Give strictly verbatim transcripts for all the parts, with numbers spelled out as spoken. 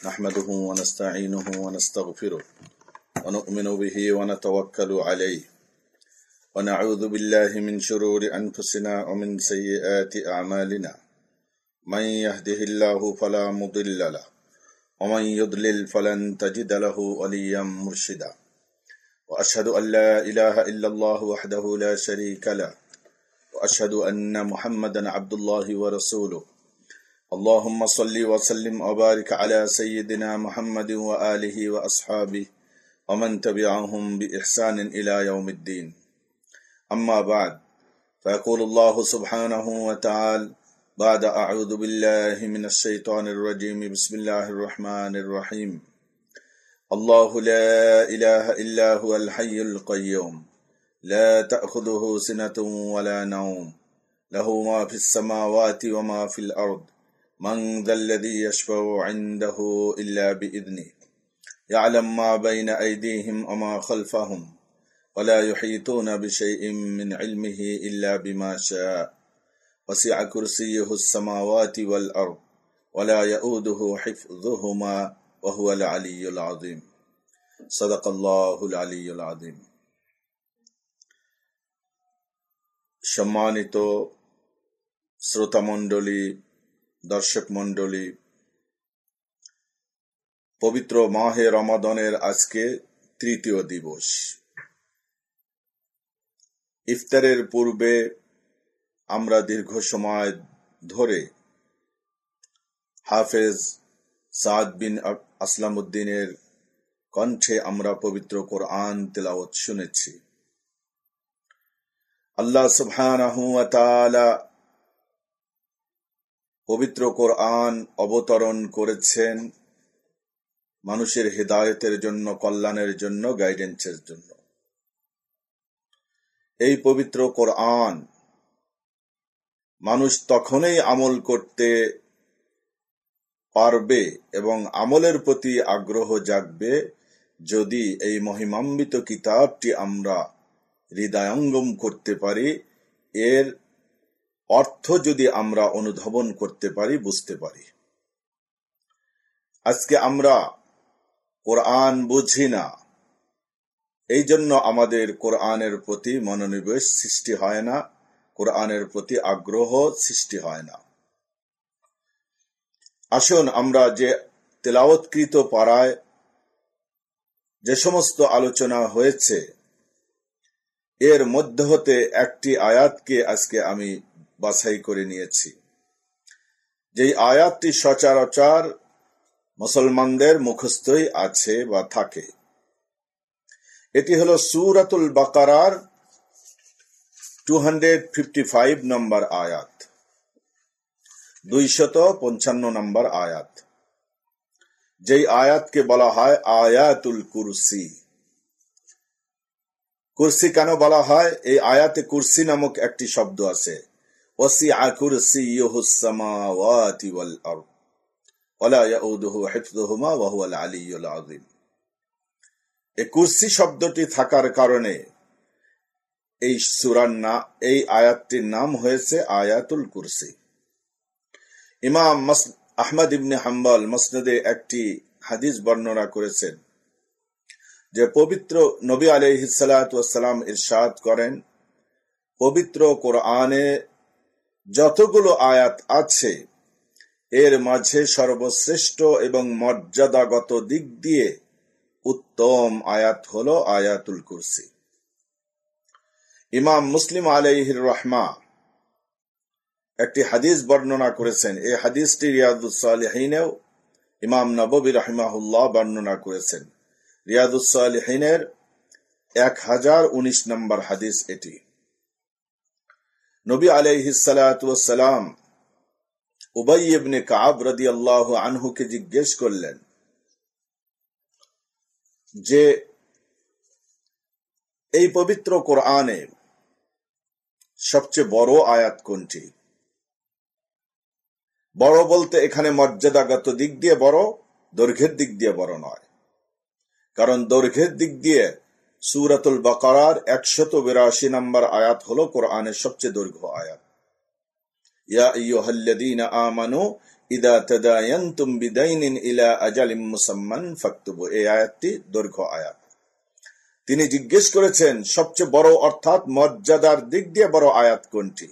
نحمده ونستعينه ونستغفره ونؤمن به ونتوكل عليه ونعوذ بالله من شرور أنفسنا ومن سيئات أعمالنا من يهده الله فلا مضل له ومن يضلل فلن تجد له وليا مرشدا وأشهد أن لا إله إلا الله وحده لا شريك له وأشهد أن محمدا عبد الله ورسوله اللهم صل وسلم وبارك على سيدنا محمد وآله وأصحابه ومن تبعهم بإحسان إلى يوم الدين أما بعد فيقول الله سبحانه وتعالى بعد أعوذ بالله من الشيطان الرجيم بسم الله الرحمن الرحيم الله لا إله إلا هو الحي القيوم لا تأخذه سنة ولا نوم له ما في السماوات وما في الأرض من ذا الذي يشفع عنده إلا بإذنه يعلم ما بين أيديهم وما خلفهم ولا يحيطون بشيء من علمه إلا بما شاء وسع كرسيه السماوات والأرض ولا يؤوده حفظهما وهو العلي العظيم صدق الله العلي العظيم সম্মানিত শ্রোতা মণ্ডলী, দর্শক মণ্ডলী, পবিত্র মাহে রমাদানের আজকে তৃতীয় দিবস। ইফতারের পূর্বে আমরা দীর্ঘ সময় ধরে হাফেজ সাদ বিন আসলামউদ্দিনের কণ্ঠে আমরা পবিত্র কোরআন তেলাওয়াত শুনেছি। আল্লাহ সুবহানাহু ওয়া তাআলা পবিত্র কোরআন অবতরণ করেছেন মানুষের হেদায়েতের জন্য, কল্যাণের জন্য, গাইডেন্সের জন্য। এই পবিত্র কোরআন মানুষ তখনই আমল করতে পারবে এবং আমলের প্রতি আগ্রহ জাগবে যদি এই মহিমান্বিত কিতাবটি আমরা হৃদয়ঙ্গম করতে পারি, এর অর্থ যদি আমরা অনুধাবন করতে পারি, বুঝতে পারি। আজকে আমরা কোরআন বুঝি না, এই জন্য আমাদের কোরআনের প্রতি মনোনিবেশ সৃষ্টি হয় না, কোরআনের প্রতি আগ্রহ সৃষ্টি হয় না। আসুন আমরা যে তেলাওয়াতকৃত পারায় যে সমস্ত আলোচনা হয়েছে এর মধ্যে হতে একটি আয়াতকে আজকে আমি বাছাই করে নিয়েছি, যেই আয়াতটি সচরাচর মুসলমানদের মুখস্থই আছে বা থাকে। এটি হলো সূরাতুল বাকারার দুইশো পঞ্চান্ন নম্বর আয়াত, দুইশত পঞ্চান্ন নম্বর আয়াত, যেই আয়াতকে বলা হয় আয়াতুল কুরসি। কুরসি কেন বলা হয়? এই আয়াতে কুরসি নামক একটি শব্দ আছে। ওয়াসিআ কুরসিয়ুহুস সামাওয়াতি ওয়াল আরদ ওয়ালা ইয়াউদুহু হিফযুহুমা ওয়া হুয়াল আলিয়্যুল আযীম। এই কুরসি শব্দটি থাকার কারণে এই সূরার না এই আয়াতটির নাম হয়েছে আয়াতুল কুরসি। ইমাম আহমদ ইবনে হাম্বল মুসনাদে একটি হাদিস বর্ণনা করেছেন যে পবিত্র নবী আলাইহিস সালাতু ওয়াস সালাম ইরশাদ করেন, পবিত্র কোরআনে যতগুলো আয়াত আছে এর মাঝে সর্বশ্রেষ্ঠ এবং মর্যাদাগত দিক দিয়ে উত্তম আয়াত হলো আয়াতুল কুরসি। ইমাম মুসলিম আলাইহির রহমা একটি হাদিস বর্ণনা করেছেন। এই হাদিসটি রিয়াদুস সালিহিনেও ইমাম নববী রাহিমাহুল্লাহ বর্ণনা করেছেন। রিয়াদুস সালিহিনের এক হাজার উনিশ নম্বর হাদিস এটি। নবী আলাইহিস সালাতু ওয়াস সালাম উবাই ইবনে কাব রাদিয়াল্লাহু আনহুকে জিজ্ঞেস করলেন যে এই পবিত্র কোরআনে সবচেয়ে বড় আয়াত কোনটি? বড় বলতে এখানে মর্যাদাগত দিক দিয়ে বড়, দৈর্ঘ্যের দিক দিয়ে বড় নয়। কারণ দৈর্ঘ্যের দিক দিয়ে সূরাতুল বাকারার একশত বিরাশি নম্বর আয়াত হলো কোরআনের সবচেয়ে দৈর্ঘ্য আয়াত। ইয়া আইয়ুহাল্লাযীনা আমানু ইদা তাদায়ানতুম বিদাইনিন ইলা আজালিম মুসাম্মান ফাকতুবু। এই আয়াতটি দৈর্ঘ্য আয়াত। তিনি জিজ্ঞেস করেছেন সবচেয়ে বড় অর্থাৎ মর্যাদার দিক দিয়ে বড় আয়াত কোনটি?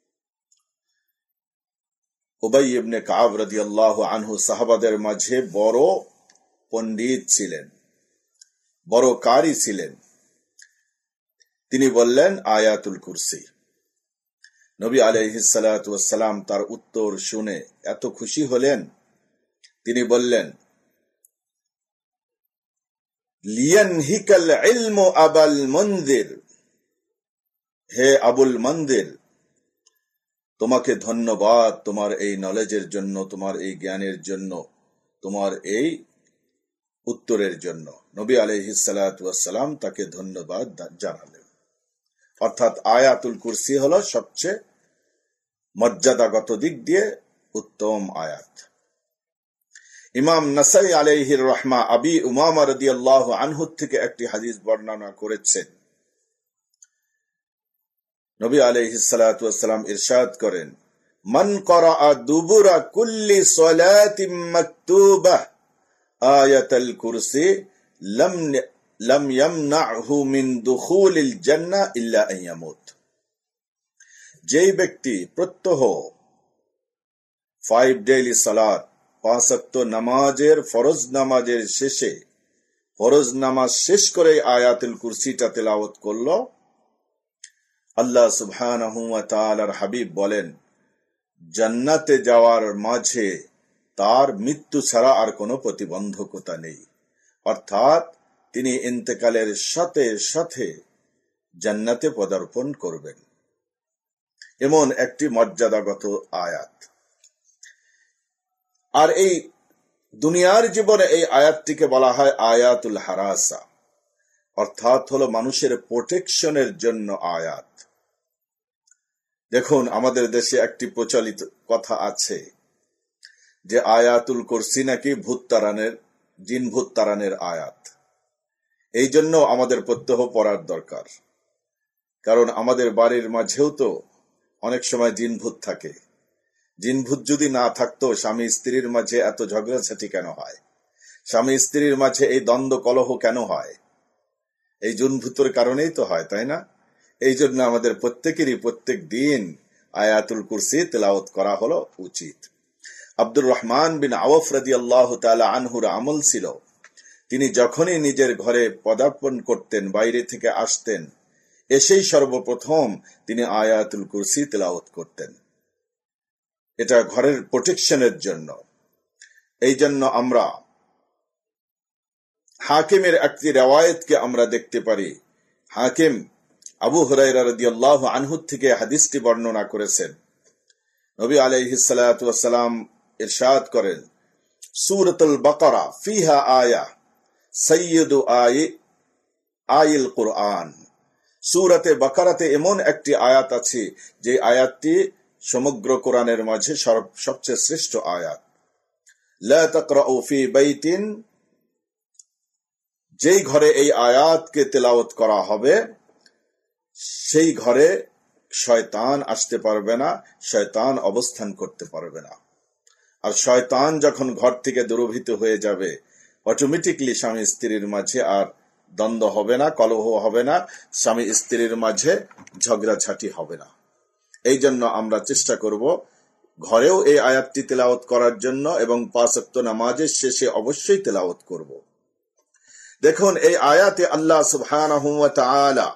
উবাই ইবনে কাব রাদিয়াল্লাহু আনহু সাহাবাদের মাঝে বড় পণ্ডিত ছিলেন, বড় কারি ছিলেন। তিনি বললেন আয়াতুল কুরসি। নবী আলাইহিস সালাতু ওয়াস সালাম তার উত্তর শুনে এত খুশি হলেন, তিনি বললেন লিয়ানহিকাল ইলমু আবাল মুনযির, হে আবুল মুনযির, তোমাকে ধন্যবাদ তোমার এই নলেজের জন্য, তোমার এই জ্ঞানের জন্য, তোমার এই উত্তরের জন্য। নবী আলাইহিস সালাতু ওয়াস সালাম তাকে ধন্যবাদ জানালেন। অর্থাৎ আয়াতুল কুরসি হলো সবচেয়ে মর্যাদাগত দিক দিয়ে উত্তম আয়াত। ইমাম নাসাই আলাইহির রহমা আবি উমামা রাদিয়াল্লাহু আনহু থেকে একটি হাদিস বর্ণনা করেছেন। নবী আলাইহিস সালাতু ওয়াস সালাম ইরশাদ করেন, মান ক্বরাআ দুবুরা কুল্লি সালাতিন মাকতুবাহ আয়াতুল কুরসি লাম লাম ইয়ামনাহু মিন দুখুলিল জান্নাহ ইল্লা আন ইয়ামুত। যেই ব্যক্তি প্রত্যহ ফাইভ ডেইলি সালাত, পাঁচ ওয়াক্ত নামাজের ফরজ নামাজের শেষে ফরজ নামাজ শেষ করে আয়াতুল কুরসিটা তেলাওয়াত করল, আল্লাহ সুবহানাহু ওয়া তাআলার হাবিব বলেন জান্নাতে যাওয়ার মাঝে তার মৃত্যু ছাড়া আর কোনো প্রতিবন্ধকতা নেই। অর্থাৎ তিনি ইন্তেকালের সাথে সাথে জান্নাতে পদার্পণ করবেন। এমন একটি মর্যাদাগত আয়াত। আর এই দুনিয়ার জীবনে এই আয়াতটিকে বলা হয় আয়াতুল হারাসা, অর্থাৎ হলো মানুষের প্রোটেকশনের জন্য আয়াত। দেখুন, আমাদের দেশে একটি প্রচলিত কথা আছে যে আয়াতুল কুরসি নাকি ভূত তাড়ানোর, জিন ভূত তাড়ানোর আয়াত। এই জন্য আমাদের প্রত্যহ পড়ার দরকার, কারণ আমাদের বাড়ির মাঝেও তো অনেক সময় জিন ভূত থাকে। জিন ভূত যদি না থাকতো স্বামী স্ত্রীর মাঝে এত ঝগড়াঝাটি কেন হয়? স্বামী স্ত্রীর মাঝে এই দ্বন্দ্ব কলহ কেন হয়? এই জিন ভূতের কারণেই তো হয়, তাই না? এই জন্য আমাদের প্রত্যেকেরই প্রত্যেক দিন আয়াতুল কুরসি তেলাওয়াত করা হলো উচিত। আব্দুর রহমান বিন আওফ রাদিয়াল্লাহু তাআলা আনহুর আমল ছিল, তিনি যখনই নিজের ঘরে পদার্পণ করতেন, বাইরে থেকে আসতেন, এসেই সর্বপ্রথম তিনি আয়াতুল কুরসি তেলাওয়াত করতেন। এটা ঘরের প্রোটেকশনের জন্য। এই জন্য আমরা হাকিমের একটি রিওয়ায়াতকে আমরা দেখতে পারি। হাকিম আবু হুরায়রা রাদিয়াল্লাহু আনহু থেকে হাদিসটি বর্ণনা করেছেন। নবী আলাইহিস সালাতু ওয়াস সালাম ইরশাদ করেন, সূরাতুল বাকারা ফিহা আয়া সাইয়্যিদু আই আইল কুরআন। সূরাতে বাকারাতে এমন একটি আয়াত আছে যে আয়াতটি সমগ্র কোরআনের মাঝে সবচেয়ে শ্রেষ্ঠ আয়াত। লা তাকরাউ ফি বাইতিন, যেই ঘরে এই আয়াতকে তেলাওয়াত করা হবে সেই ঘরে শয়তান আসতে পারবে না, শয়তান অবস্থান করতে পারবে না। আর শয়তান যখন ঘর থেকে দূরভীত হয়ে যাবে, অটোমেটিকলি স্বামী স্ত্রীর মাঝে আর দ্বন্দ্ব হবে না, কলহ হবে না, স্বামী স্ত্রীর মাঝে ঝগড়াঝাটি হবে না। এই জন্য আমরা চেষ্টা করব ঘরেও এই আয়াতটি তেলাওয়াত করার জন্য, এবং পাঁচ ওয়াক্ত নামাজের শেষে অবশ্যই তেলাওয়াত করব। দেখুন, এই আয়াতে আল্লাহ সুবহানাহু ওয়া তাআলা,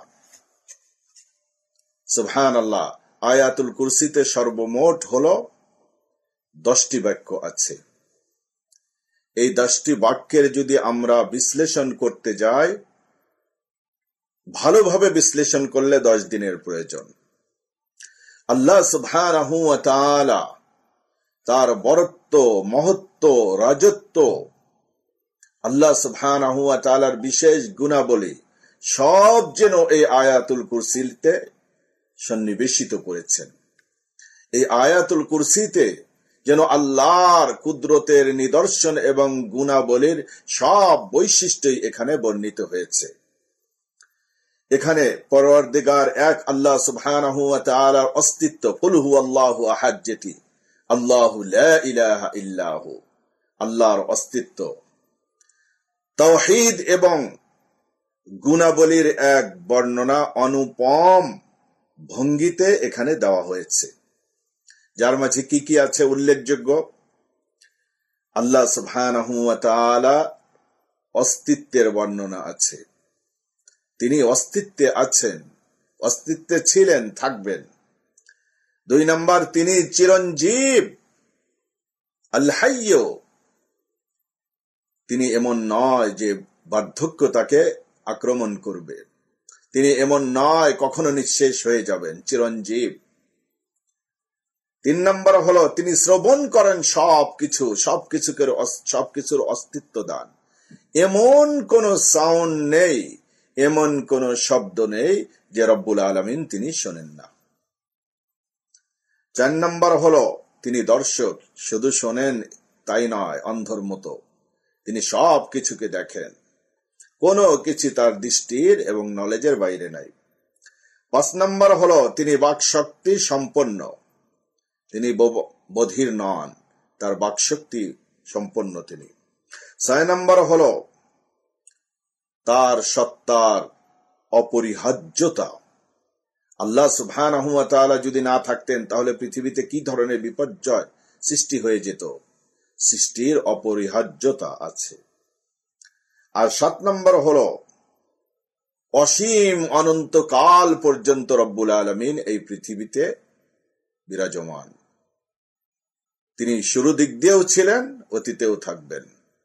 সুবহানাল্লাহ, আয়াতুল কুরসিতে সর্বমোট হলো দশটি বাক্য আছে। এই দশটি বাক্যের যদি আমরা বিশ্লেষণ করতে যাই, ভালোভাবে বিশ্লেষণ করলে দশ দিনের প্রয়োজন। আল্লাহ সুবহানাহু ওয়া তাআলা তার বরত্ব, মহত্ব, রাজত্ব, আল্লাহ সুবহানাহু ওয়া তাআলার বিশেষ গুণাবলী সব যেন এই আয়াতুল কুরসিতে সন্নিবেশিত করেছেন। এই আয়াতুল কুরসিতে যেন আল্লাহর কুদরতের নিদর্শন এবং গুণাবলীর সব বৈশিষ্ট্যই এখানে বর্ণিত হয়েছে। এখানে পরওয়ারদিগার এক আল্লাহ সুবহানাহু ওয়া তাআলার অস্তিত্ব, কুল হুয়াল্লাহু আহাদ, যেটি আল্লাহু লা ইলাহা ইল্লাহু, আল্লাহর অস্তিত্ব। তাওহীদ এবং গুণাবলীর এক বর্ণনা অনুপম ভঙ্গিতে এখানে দেওয়া হয়েছে, যার মাঝে কি কি আছে উল্লেখযোগ্য। আল্লাহ সুবহানাহু ওয়া তাআলা অস্তিত্বের বর্ণনা আছে, তিনি অস্তিত্বে আছেন, অস্তিত্বে ছিলেন, থাকবেন। দুই নম্বর, তিনি চিরঞ্জীব, আল হাইয়্য, তিনি এমন নয় যে বার্ধক্য তাকে আক্রমণ করবে, তিনি এমন নয় কখনো নিঃশেষ হয়ে যাবেন, চিরঞ্জীব। তিন নম্বর হলো তিনি শ্রবণ করেন সবকিছু, সবকিছুকে সবকিছুর অস্তিত্ব দান। এমন কোন সাউন্ড নেই, এমন কোন শব্দ নেই যে রব্বুল আলামিন তিনি শোনেন না। চার নম্বর হলো তিনি দর্শক, শুধু শোনেন তাই নয়, অন্ধর মতো তিনি সব কিছুকে দেখেন, কোনো কিছু তার দৃষ্টির এবং নলেজের বাইরে নাই। পাঁচ নম্বর হলো তিনি বাকশক্তি সম্পন্ন, তিনি বধির নন, তার বাকশক্তি সম্পন্ন তিনি। ছয় নম্বর হলো তার সত্তার অপরিহার্যতা। আল্লাহ সুবহানাহু ওয়া তাআলা যদি না থাকতেন তাহলে পৃথিবীতে কি ধরনের বিপর্যয় সৃষ্টি হয়ে যেত, সৃষ্টির অপরিহার্যতা আছে। আর সাত নম্বর হলো অসীম অনন্তকাল পর্যন্ত রব্বুল আলামিন এই পৃথিবীতে বিরাজমান, তিনি শুরু দিক দিয়েও ছিলেন, অতীতেও থাকবেন।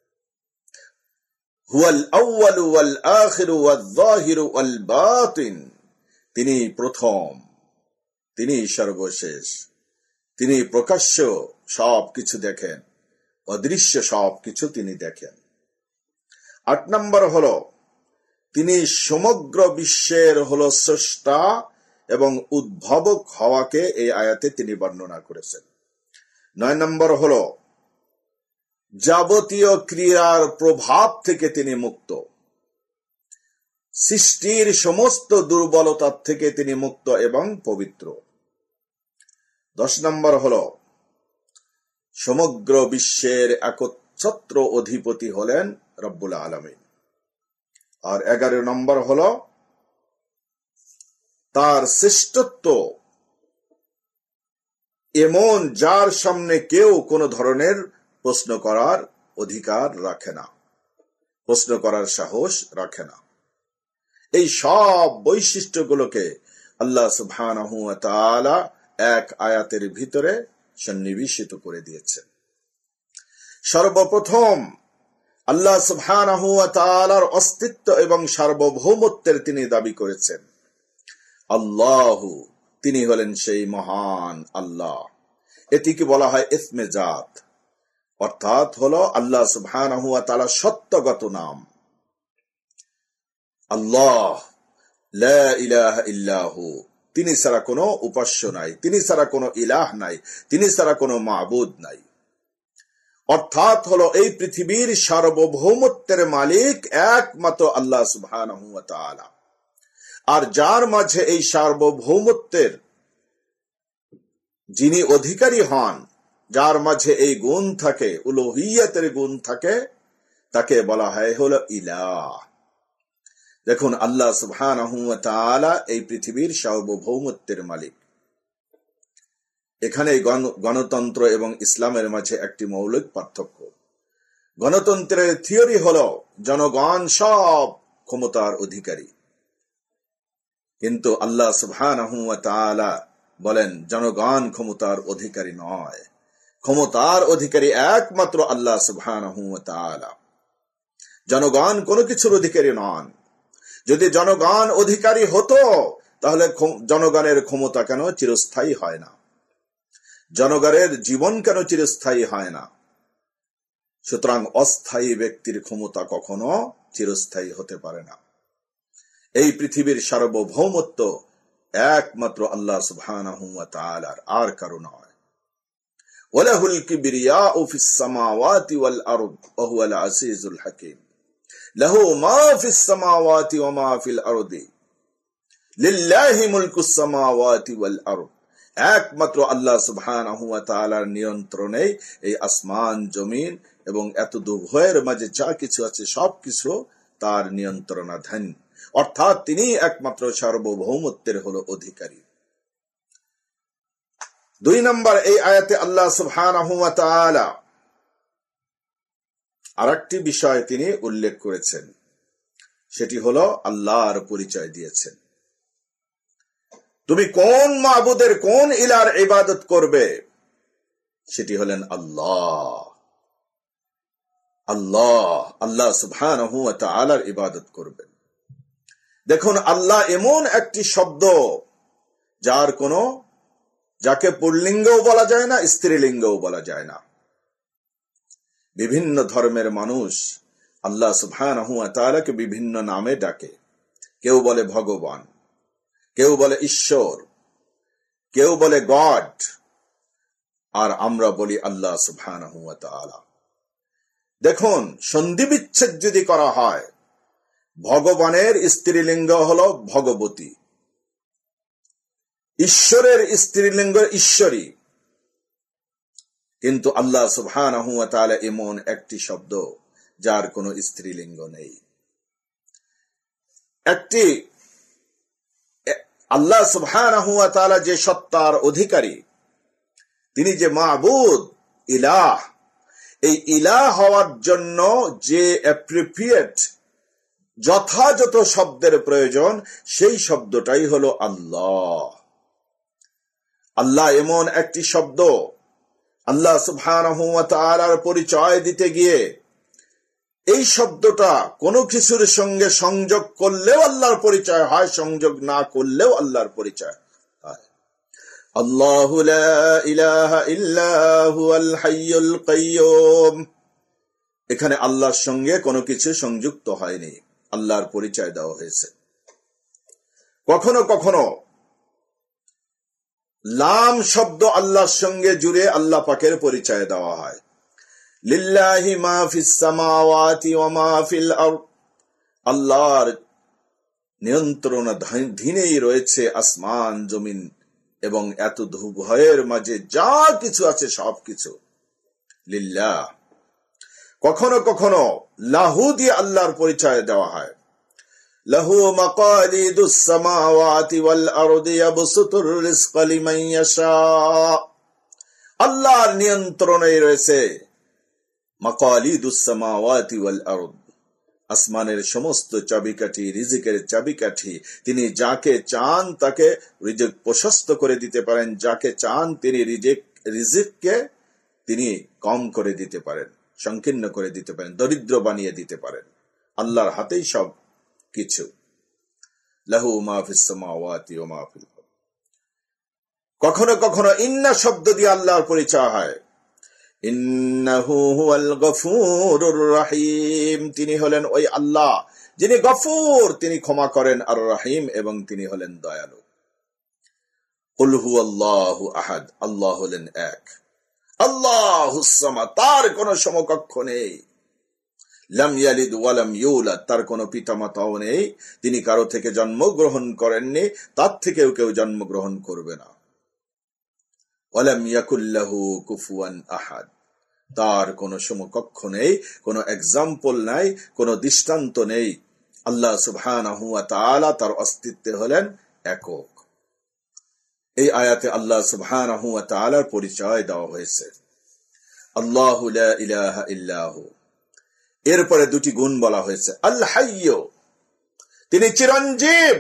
হুয়াল আউয়ালু ওয়াল আখিরু ওয়াল যাহিরু ওয়াল বাতিন, তিনি প্রথম, তিনি সর্বশেষ, তিনি প্রকাশ্য সবকিছু দেখেন, অদৃশ্য সবকিছু তিনি দেখেন। আট নম্বর হলো তিনি সমগ্র বিশ্বের হলো স্রষ্টা এবং উদ্ভাবক হওয়াকে এই আয়াতে তিনি বর্ণনা করেছেন। নয় নম্বর হলো যাবতীয় ক্রিয়ার প্রভাব থেকে তিনি মুক্ত, সৃষ্টির সমস্ত দুর্বলতার থেকে তিনি মুক্ত এবং পবিত্র। দশ নম্বর হলো সমগ্র বিশ্বের একচ্ছত্র অধিপতি হলেন রব্বুল আলামিন। আর এগারো নম্বর হলো তার শ্রেষ্ঠত্ব এমন যার সামনে কেউ কোনো ধরনের প্রশ্ন করার অধিকার রাখে না, প্রশ্ন করার সাহস রাখে না। এই সব বৈশিষ্ট্যগুলোকে আল্লাহ সুবহানাহু ওয়া তাআলা এক আয়াতের ভিতরে সন্নিবেশিত করে দিয়েছেন। সর্বপ্রথম আল্লাহ সুবহানাহু ওয়া তাআলার অস্তিত্ব এবং সার্বভৌমত্বের তিনি দাবি করেছেন। আল্লাহু, তিনি হলেন সেই মহান আল্লাহ। এটিকে বলা হয় ইসমে জাত, অর্থাৎ হলো আল্লাহ সুবহানাহু ওয়া তাআলা সত্যগত নাম। আল্লাহ লা ইলাহা ইল্লাহু, তিনি ছাড়া কোনো উপাস্য নাই, তিনি ছাড়া কোনো ইলাহ নাই, তিনি ছাড়া কোনো মাবুদ নাই। অর্থাৎ হলো এই পৃথিবীর সার্বভৌমত্বের মালিক একমাত্র আল্লাহ সুবহানাহু ওয়া তাআলা। আর যার মাঝে এই সার্বভৌমত্বের যিনি অধিকারী হন, যার মাঝে এই গুণ থাকে, উলুহিয়তের গুণ থাকে, তাকে বলা হয় হলো ইলাহ। দেখুন আল্লাহ সুবহানাহু ওয়া তাআলা এই পৃথিবীর সার্বভৌমত্বের মালিক। এখানে গণতন্ত্র এবং ইসলামের মাঝে একটি মৌলিক পার্থক্য। গণতন্ত্রের থিওরি হলো জনগণ সব ক্ষমতার অধিকারী, কিন্তু আল্লাহ সুবহানাহু ওয়া তাআলা বলেন জনগণ ক্ষমতার অধিকারী নয়, ক্ষমতার অধিকারী একমাত্র আল্লাহ সুবহানাহু ওয়া তাআলা। জনগণ কোনো কিছুর অধিকারী নন। যদি জনগণ অধিকারী হতো তাহলে জনগণের ক্ষমতা কেন চিরস্থায়ী হয় না, জনগণের জীবন কেন চিরস্থায়ী হয় না? সুতরাং অস্থায়ী ব্যক্তির ক্ষমতা কখনো চিরস্থায়ী হতে পারে না। এই পৃথিবীর সার্বভৌমত্ব একমাত্র আল্লাহ সুবহানাহু ওয়া তাআলার, আর কারো নয়। ওয়ালাহুল কিবরিয়াউ ফিস সামাওয়াতি ওয়াল আরদ ওয়া হুয়াল আজিজুল হাকীম। লাহু মা ফিস সামাওয়াতি ওয়া মা ফিল আরদি লিল্লাহি মুলকুস সামাওয়াতি ওয়াল আরদ একমাত্র আল্লাহ সুবহানাহু ওয়া তাআলার নিয়ন্ত্রণে এই আসমান জমিন এবং এত দুভয়ের মাঝে যা কিছু আছে সবকিছু তার নিয়ন্ত্রণাধীন, অর্থাৎ তিনি একমাত্র সার্বভৌমত্বের হলো অধিকারী। দুই নম্বর এই আয়াতে আল্লাহ সুবহানাহু ওয়া তাআলা আরেকটি বিষয় তিনি উল্লেখ করেছেন, সেটি হলো আল্লাহর পরিচয় দিয়েছেন। তুমি কোন মাবুদের কোন ইলার ইবাদত করবে, সেটি হলেন আল্লাহ। আল্লাহ আল্লাহ সুবহানাহু ওয়া তাআলার ইবাদত করবেন। দেখুন, আল্লাহ এমন একটি শব্দ যার কোনো যাকে পুল্লিঙ্গও বলা যায় না, স্ত্রীলিঙ্গও বলা যায় না। বিভিন্ন ধর্মের মানুষ আল্লাহ সুবহানাহু ওয়া তাআলাকে বিভিন্ন নামে ডাকে। কেউ বলে ভগবান, কেউ বলে ঈশ্বর, কেউ বলে গড, আর আমরা বলি আল্লাহ সুবহানাহু ওয়া তাআলা। দেখুন, সন্ধি বিচ্ছেদ যদি করা হয়, ভগবানের স্ত্রীলিঙ্গ হলো ভগবতী, ঈশ্বরের স্ত্রীলিঙ্গ ঈশ্বরী, কিন্তু আল্লাহ সুবহানাহু ওয়া তাআলা এমন একটি শব্দ যার কোনো স্ত্রীলিঙ্গ নেই। একটি আল্লাহ সুবহানাহু ওয়া তাআলা যে সত্তার অধিকারী, তিনি যে মাবুদ, ইলাহ, এই ইলাহ হওয়ার জন্য যে অ্যাপ্রোপ্রিয়েট যথাযথ শব্দের প্রয়োজন, সেই শব্দটাই হলো আল্লাহ। আল্লাহ এমন একটি শব্দ, আল্লাহ সুবহানাহু ওয়া তাআলার পরিচয় দিতে গিয়ে এই শব্দটা কোনো কিছুর সঙ্গে সংযোগ করলেও আল্লাহর পরিচয় হয়, সংযোগ না করলেও আল্লাহর পরিচয় হয়। আল্লাহু লা ইলাহা ইল্লা হুয়াল হাইয়ুল কাইয়্যুম, এখানে আল্লাহর সঙ্গে কোনো কিছু সংযুক্ত হয়নি, আল্লাহর পরিচয় দেওয়া হয়েছে। কখনো কখনো লাম শব্দ আল্লাহর সঙ্গে জুড়ে আল্লাহ পাকের পরিচয় দেওয়া হয়। লিল্লাহি মা ফিস সামাওয়াতি ওয়া মা ফিল আরদ, আল্লাহর নিয়ন্ত্রণাধীনেই রয়েছে আসমান জমিন এবং এত ভয়ের মাঝে যা কিছু আছে সবকিছু লিল্লাহ। কখনো কখনো লাহু দিয়ে আল্লাহর পরিচয় দেওয়া হয়। লাহু মাকালিদুস সামাওয়াতি ওয়াল আরদি ইয়াবসুতুর রিজকা লিমান ইয়াশা, আল্লাহর নিয়ন্ত্রণে রয়েছে মাকালিদুস সামাওয়াতি ওয়াল আরদ, আসমানের সমস্ত চাবিকাঠি, রিজিকের চাবিকাঠি। তিনি যাকে চান তাকে রিজিক প্রশস্ত করে দিতে পারেন, যাকে চান তিনি রিজিক রিজিককে তিনি কম করে দিতে পারেন, সংকীর্ণ করে দিতে পারেন, দরিদ্র বানিয়ে দিতে পারেন। আল্লাহর হাতেই সব কিছু। লাহু মা ফিস সামাওয়াতি ওয়া মা ফিল আরদ। কখনো কখনো ইন্না শব্দ দিয়ে আল্লাহর পরিচয় হয়। ইন্নাহু হুয়াল গফুরুর রহিম, তিনি হলেন ওই আল্লাহ যিনি গফুর, তিনি ক্ষমা করেন, আর রহিম, এবং তিনি হলেন দয়ালু। কুল হুয়াল্লাহু আহাদ, আল্লাহ হলেন এক। আল্লাহুস সামাদ, তার কোনো সমকক্ষ নেই। লাম ইয়ালিদ ওয়া লাম ইউলাদ, তার কোনো পিতামাতাও নেই, তিনি কারো থেকে জন্মগ্রহণ করেননি, তার থেকেও কেউ জন্মগ্রহণ করবে না। ওয়া লাম ইয়াকুল লাহু কুফুয়ান আহাদ, তার কোনো সমকক্ষ নেই, কোনো এক্সাম্পল নাই, কোনো দৃষ্টান্ত নেই। আল্লাহ সুবহানাহু ওয়া তাআলা তার অস্তিত্বে হলেন একক। এই আয়াতে আল্লাহ সুবহানাহু ওয়া তাআলার পরিচয় দেওয়া হয়েছে, আল্লাহু লা ইলাহা ইল্লাহু। এরপরে দুটি গুণ বলা হয়েছে, আল হাইয়্য, তিনি চিরঞ্জীব,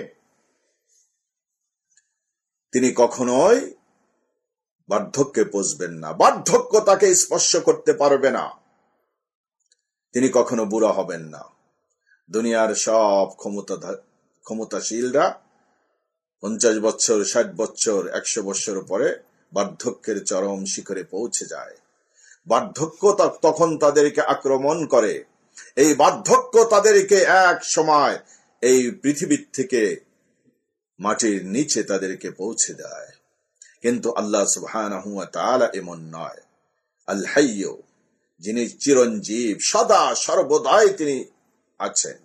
তিনি কখনোই বার্ধক্যে পৌঁছবেন না, বার্ধক্য তাকে স্পর্শ করতে পারবে না, তিনি কখনো বুড়া হবেন না। দুনিয়ার সব ক্ষমতা ক্ষমতাশীলরা পঞ্চাশ বছর, ষাট বছর, একশো বছর পরে বার্ধক্যের চরম শিখরে পৌঁছে যায়। বার্ধক্য তখন তাদেরকে আক্রমণ করে, এই বার্ধক্য তাদেরকে এক সময় এই পৃথিবীর থেকে মাটির নিচে তাদেরকে পৌঁছে দেয়। কিন্তু আল্লাহ সুবহানাহু ওয়া তাআলা এমন নয়। আল হাইয়্য, যিনি চিরঞ্জীব, সদা সর্বদাই তিনি আছেন।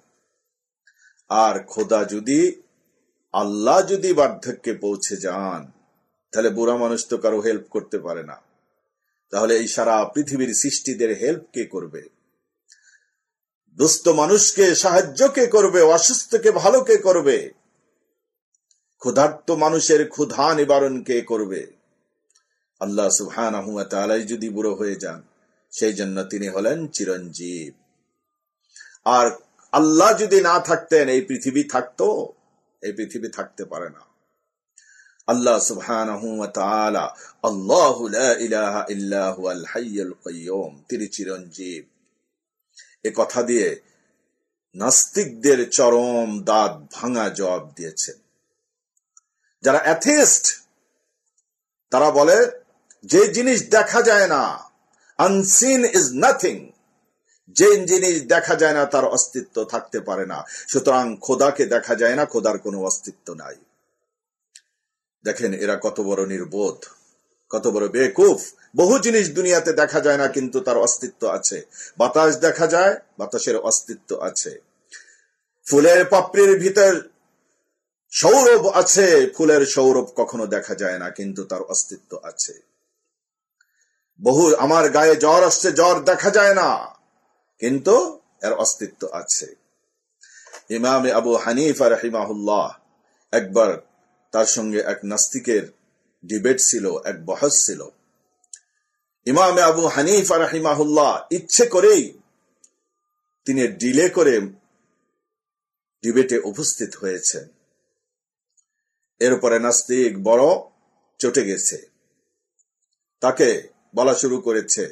আর খোদা যদি, আল্লাহ যদি বার্ধক্যে পৌঁছে যান, তাহলে বুড়া মানুষ তো কারো হেল্প করতে পারে না, তাহলে এই সারা পৃথিবীর সৃষ্টিদের হেল্প কে করবে? দুস্থ মানুষকে সাহায্য কে করবে? অসুস্থকে ভালো কে করবে? ক্ষুধার্ত মানুষের ক্ষুধা নিবারণ কে করবে? আল্লাহ সুবহানাহু ওয়া তাআলা যদি বুড়ো হয়ে যান, সেই জন্য তিনি হলেন চিরঞ্জীব। আর আল্লাহ যদি না থাকতেন এই পৃথিবী থাকতো? এই পৃথিবী থাকতে পারে না। আল্লাহ সুবহানাহু ওয়া তাআলা আল্লাহু লা ইলাহা ইল্লা হুয়াল হাইয়ুল কাইয়্যুম, তিনি চিরঞ্জীব। এ কথা দিয়ে নাস্তিকদের চরম দাঁত ভাঙা জবাব দিয়েছেন। যারা অ্যাথিস্ট, তারা বলে যে জিনিস দেখা যায় না, আনসিন ইজ নাথিং, যে জিনিস দেখা যায় না তার অস্তিত্ব থাকতে পারে না। সুতরাং খোদাকে দেখা যায় না, খোদার কোনো অস্তিত্ব নাই। দেখেন এরা কত বড় নির্বোধ, কত বড় বেকুফ। বহু জিনিস দুনিয়াতে দেখা যায় না কিন্তু তার অস্তিত্ব আছে। বাতাস দেখা যায়, বাতাসের অস্তিত্ব আছে। ফুলের পাপড়ির ভিতর সৌরভ আছে, ফুলের সৌরভ কখনো দেখা যায় না কিন্তু তার অস্তিত্ব আছে। বহু আমার গায়ে জ্বর আসছে, জ্বর দেখা যায় না কিন্তু এর অস্তিত্ব আছে। ইমাম আবু হানিফা রাহিমাহুল্লাহ, একবার তার সঙ্গে এক নাস্তিকের ডিবেট ছিল, এক বহস ছিল। ইমাম আবু হানিফা রাহিমাহুল্লাহ ইচ্ছে করেই তিনি ডিলে করে ডিবেটে উপস্থিত হয়েছেন। এরপরে নাস্তিক বড় চটে গেছে, তাকে বলা শুরু করেছে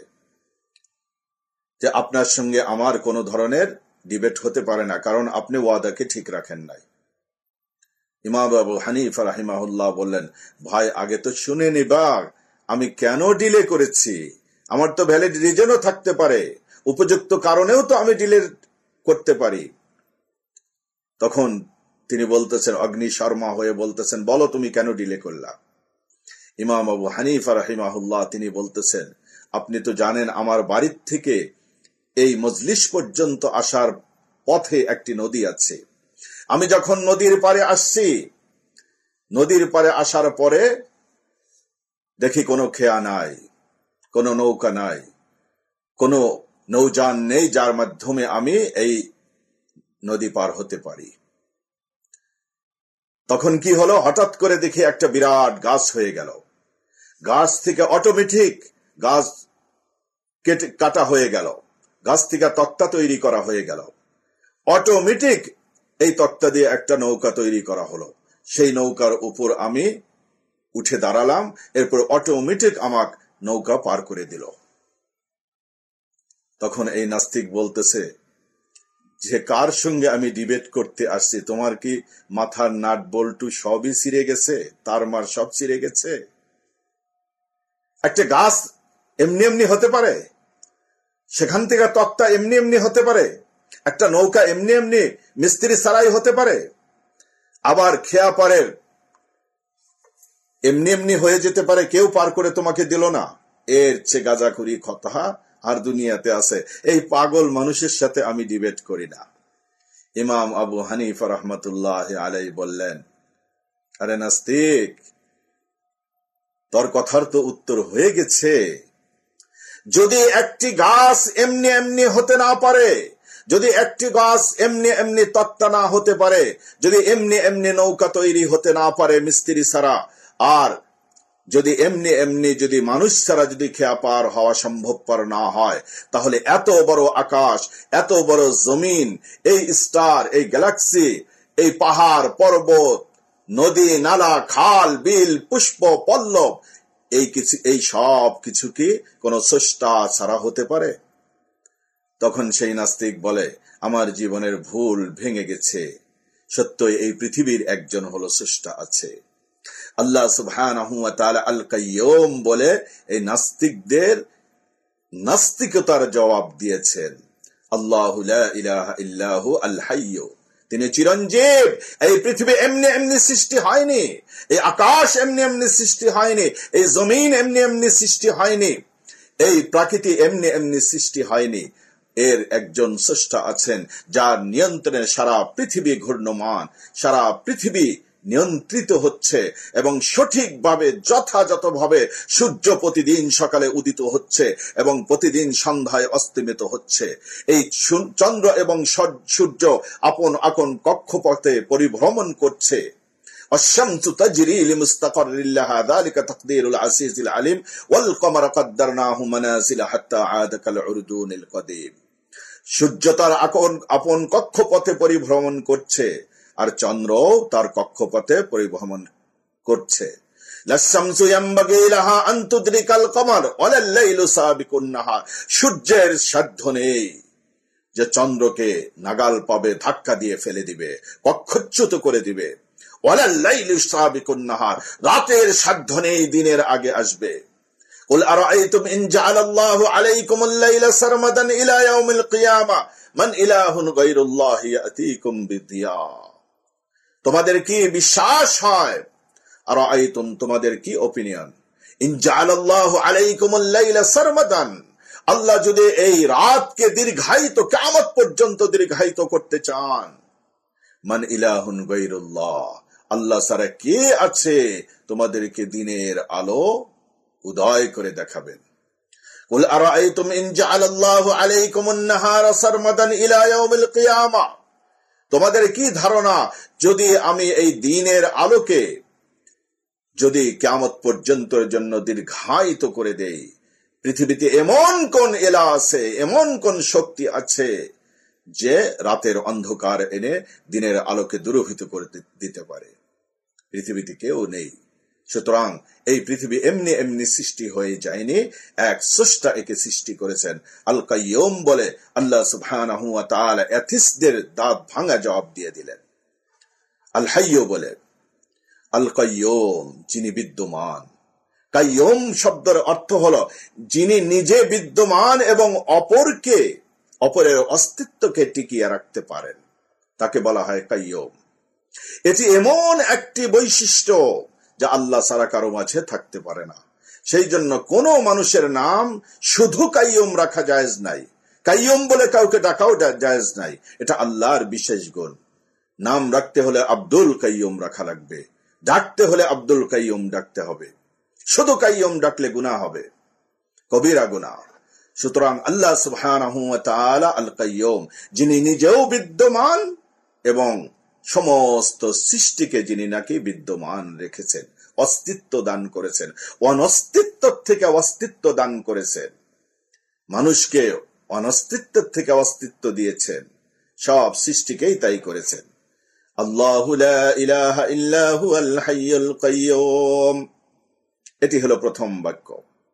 যে আপনার সঙ্গে আমার কোনো ধরনের ডিবেট হতে পারে না, কারণ আপনি ওয়াদাকে ঠিক রাখেন নাই। ইমাম আবু হানিফা রাহিমাহুল্লাহ বললেন, ভাই আগে তো শুনে নিবা আমি কেন ডিলে করেছি, আমার তো ভ্যালিড রিজনও থাকতে পারে, উপযুক্ত কারণেও তো আমি ডিলে করতে পারি। তখন তিনি বলতেছেন, অগ্নি শর্মা হয়ে বলতেছেন, বলো তুমি কেন ডিলে করলা? ইমাম আবু হানিফা রাহিমাহুল্লাহ তিনি বলতেছেন, আপনি তো জানেন আমার বাড়ির থেকে এই মজলিস পর্যন্ত আসার পথে একটি নদী আছে। আমি যখন নদীর পারে আসছি, নদীর পারে আসার পরে দেখি কোনো খেয়া নাই, কোনো নৌকা নাই, কোনো নৌযান নেই যার মাধ্যমে আমি এই নদী পার হতে পারি। তখন কি হলো, হঠাৎ করে দেখি একটা বিরাট গাছ হয়ে গেল। গাছ থেকে অটোমেটিক গাছ কেটে কাটা হয়ে গেল, গাছ থেকে তক্তা তৈরি করা হয়ে গেল। অটোমেটিক এই তক্তা দিয়ে একটা নৌকা তৈরি করা হলো। সেই নৌকার উপর আমি উঠে দাঁড়ালাম, এরপর অটোমেটিক আমাকে নৌকা পার করে দিল। তখন এই নাস্তিক বলতেছে যে কার সঙ্গে আমি ডিবেট করতে আসছি, তোমার কি মাথার নাট বল্টু সবই ছিঁড়ে গেছে, তার মার সব ছিঁড়ে গেছে? একটা গাছ এমনি এমনি হতে পারে, সেখান থেকে তক্তা এমনি এমনি হতে পারে, একটা নৌকা এমনি এমনি মিস্ত্রি ছাড়াই হতে পারে, আবার খেয়া পারে এমনি এমনি হয়ে যেতে পারে, কেউ পার করে তোমাকে দিল না। এর চেয়ে গাঁজাখুরি কথা আর দুনিয়াতে আছে। এই পাগল মানুষের সাথে আমি ডিবেট করি না। ইমাম আবু হানিফা রহমতুল্লাহ আলাই বললেন, আরে নাস্তিক, তোর কথার তো উত্তর হয়ে গেছে। যদি একটি গাছ এমনি এমনি হতে না পারে, যদি একটি গাছ এমনি এমনি তক্তা না হতে পারে, যদি এমনি এমনি নৌকা তৈরি হতে না পারে মিস্ত্রি ছাড়া, আর যদি এমনি এমনি যদি মানুষ ছাড়া যদি খেয়া পার হওয়া সম্ভবপর না হয়, তাহলে এত বড় আকাশ, এত বড় জমিন, এই স্টার, এই গ্যালাক্সি, এই পাহাড় পর্বত, নদী নালা, খাল বিল, পুষ্প পল্লব, এই কিছু এই সব কিছু কি কোন স্রষ্টা ছাড়া হতে পারে? তখন সেই নাস্তিক বলে, আমার জীবনের ভুল ভেঙে গেছে, সত্যই এই পৃথিবীর একজন হলো স্রষ্টা আছে। আল্লাহ সুবহানাহু ওয়া তাআলা আল কাইয়্যুম বলে এই নাস্তিকদের নাস্তিকতার জবাব দিয়েছেন। আল্লাহু লা ইলাহা ইল্লাহু আল হাইয়্যু, তিনি চিরঞ্জীব। এই পৃথিবী এমনি এমনি সৃষ্টি হয়নি, এই আকাশ এমনি এমনি সৃষ্টি হয়নি, এই জমিন এমনি এমনি সৃষ্টি হয়নি, এই প্রকৃতি এমনি এমনি সৃষ্টি হয়নি। এর একজন স্রষ্টা আছেন যার নিয়ন্ত্রণে সারা পৃথিবী ঘূর্ণমান, সারা পৃথিবী নিয়ন্ত্রিত হচ্ছে এবং সঠিকভাবে যথাযথভাবে সূর্য প্রতিদিন সকালে উদিত হচ্ছে এবং প্রতিদিন সন্ধ্যায় অস্তমিত হচ্ছে। এই চন্দ্র এবং সূর্য আপন আপন কক্ষপথে পরিভ্রমণ করছে। الشمس تجري لمستقر لها ذلك تقدير العزيز العليم والقمر قدرناه منازل حتى عاد كالعرجون القديم। সূর্য তার আপন কক্ষপথে পরিভ্রমণ করছে আর চন্দ্র তার কক্ষপথে পরিভ্রমণ করছে। লাশামসু ইয়ামবাগি লাহা আন তুদরিকাল কমার ওয়ালাল লাইলু সাবিকুন নাহার। সূর্যের সাধ্য নেই যে চন্দ্রকে নাগাল পাবে, ধাক্কা দিয়ে ফেলে দিবে, কক্ষচ্যুত করে দিবে। ওয়ালাল লাইলু সাবিকুন নাহার, রাতের সাধ্য নেই দিনের আগে আসবে। কুল আরাআইতুম ইন জাআলাল্লাহু আলাইকুমুল লাইলা সারমাদান ইলা ইয়াউমিল কিয়ামা মান ইলাহুন গায়রুল্লাহি ইয়াতিকুম বিদিয়া। তোমাদের কি বিশ্বাস হয়? আরাআইতুম, তোমাদের কি অপিনিয়ন? ইন জাআলাল্লাহু আলাইকুমুল লাইলা সারমাদান, আল্লাহ যদি এই রাতকে দীর্ঘায়িত, কিয়ামত পর্যন্ত দীর্ঘায়িত করতে চান, মান ইলাহুন গায়রুল্লাহ, আল্লাহ ছাড়া কে আছে তোমাদেরকে দিনের আলো উদয় করে দেখাবেন। কুল আরাআইতুম ইন জাআলাল্লাহু আলাইকুমুন নাহারা সারমাদান ইলা ইয়াউমিল কিয়ামা, তোমাদের কি ধারণা যদি আমি এই দিনের আলোকে যদি কিয়ামত পর্যন্তের জন্য দীর্ঘায়িত করে দেই, পৃথিবীতে এমন কোন এলা আছে, এমন কোন শক্তি আছে যে রাতের অন্ধকার এনে দিনের আলোকে দূরভূত করে দিতে পারে? পৃথিবীতে কেউ নেই। সুতরাং এই পৃথিবী এমনি এমনি সৃষ্টি হয়ে যায়নি, এক স্রষ্টা একে সৃষ্টি করেছেন। আল কাইয়ুম বলে আল্লাহ সুবহানাহু ওয়া তাআলা এথিস্টদের দাঁত ভাঙা জবাব দিয়ে দিলেন। আল হাইয়্যু বলে আল কাইয়ুম, যিনি বিদ্যমান। কাইয়ুম শব্দের অর্থ হলো যিনি নিজে বিদ্যমান এবং অপরকে, অপরের অস্তিত্বকে টিকিয়ে রাখতে পারেন, তাকে বলা হয় কাইয়ুম। এটি এমন একটি বৈশিষ্ট্য যা আল্লাহ ছাড়া কারো মাঝে থাকতে পারে না। সেই জন্য কোন মানুষের নাম শুধু কাইয়ুম রাখা জায়েজ নাই, কাইয়ুম বলে কাউকে ডাকাও জায়েজ নাই। এটা আল্লাহর বিশেষ গুণ। নাম রাখতে হলে আব্দুল কাইয়ুম রাখা লাগবে, ডাকতে হলে আব্দুল কাইয়ুম ডাকতে হবে। শুধু কাইয়ুম ডাকলে গুনাহ হবে, কবিরা গুনাহ। সুতরাং আল্লাহ সুবহানাহু ওয়া তাআলা আল কাইয়ুম, যিনি নিজেও বিদ্যমান এবং সমস্ত সৃষ্টিকে যিনি নাকি বিদ্যমান রেখেছেন, অস্তিত্ব দান করেছেন, অনস্তিত্ব থেকে অস্তিত্ব দান করেছেন, মানুষকে অনস্তিত্ব থেকে অস্তিত্ব দিয়েছেন, সব সৃষ্টিকেই তাই করেছেন। আল্লাহু লা ইলাহা ইল্লা হুয়াল হাইয়ুল কাইয়ুম, এটি হলো প্রথম বাক্য।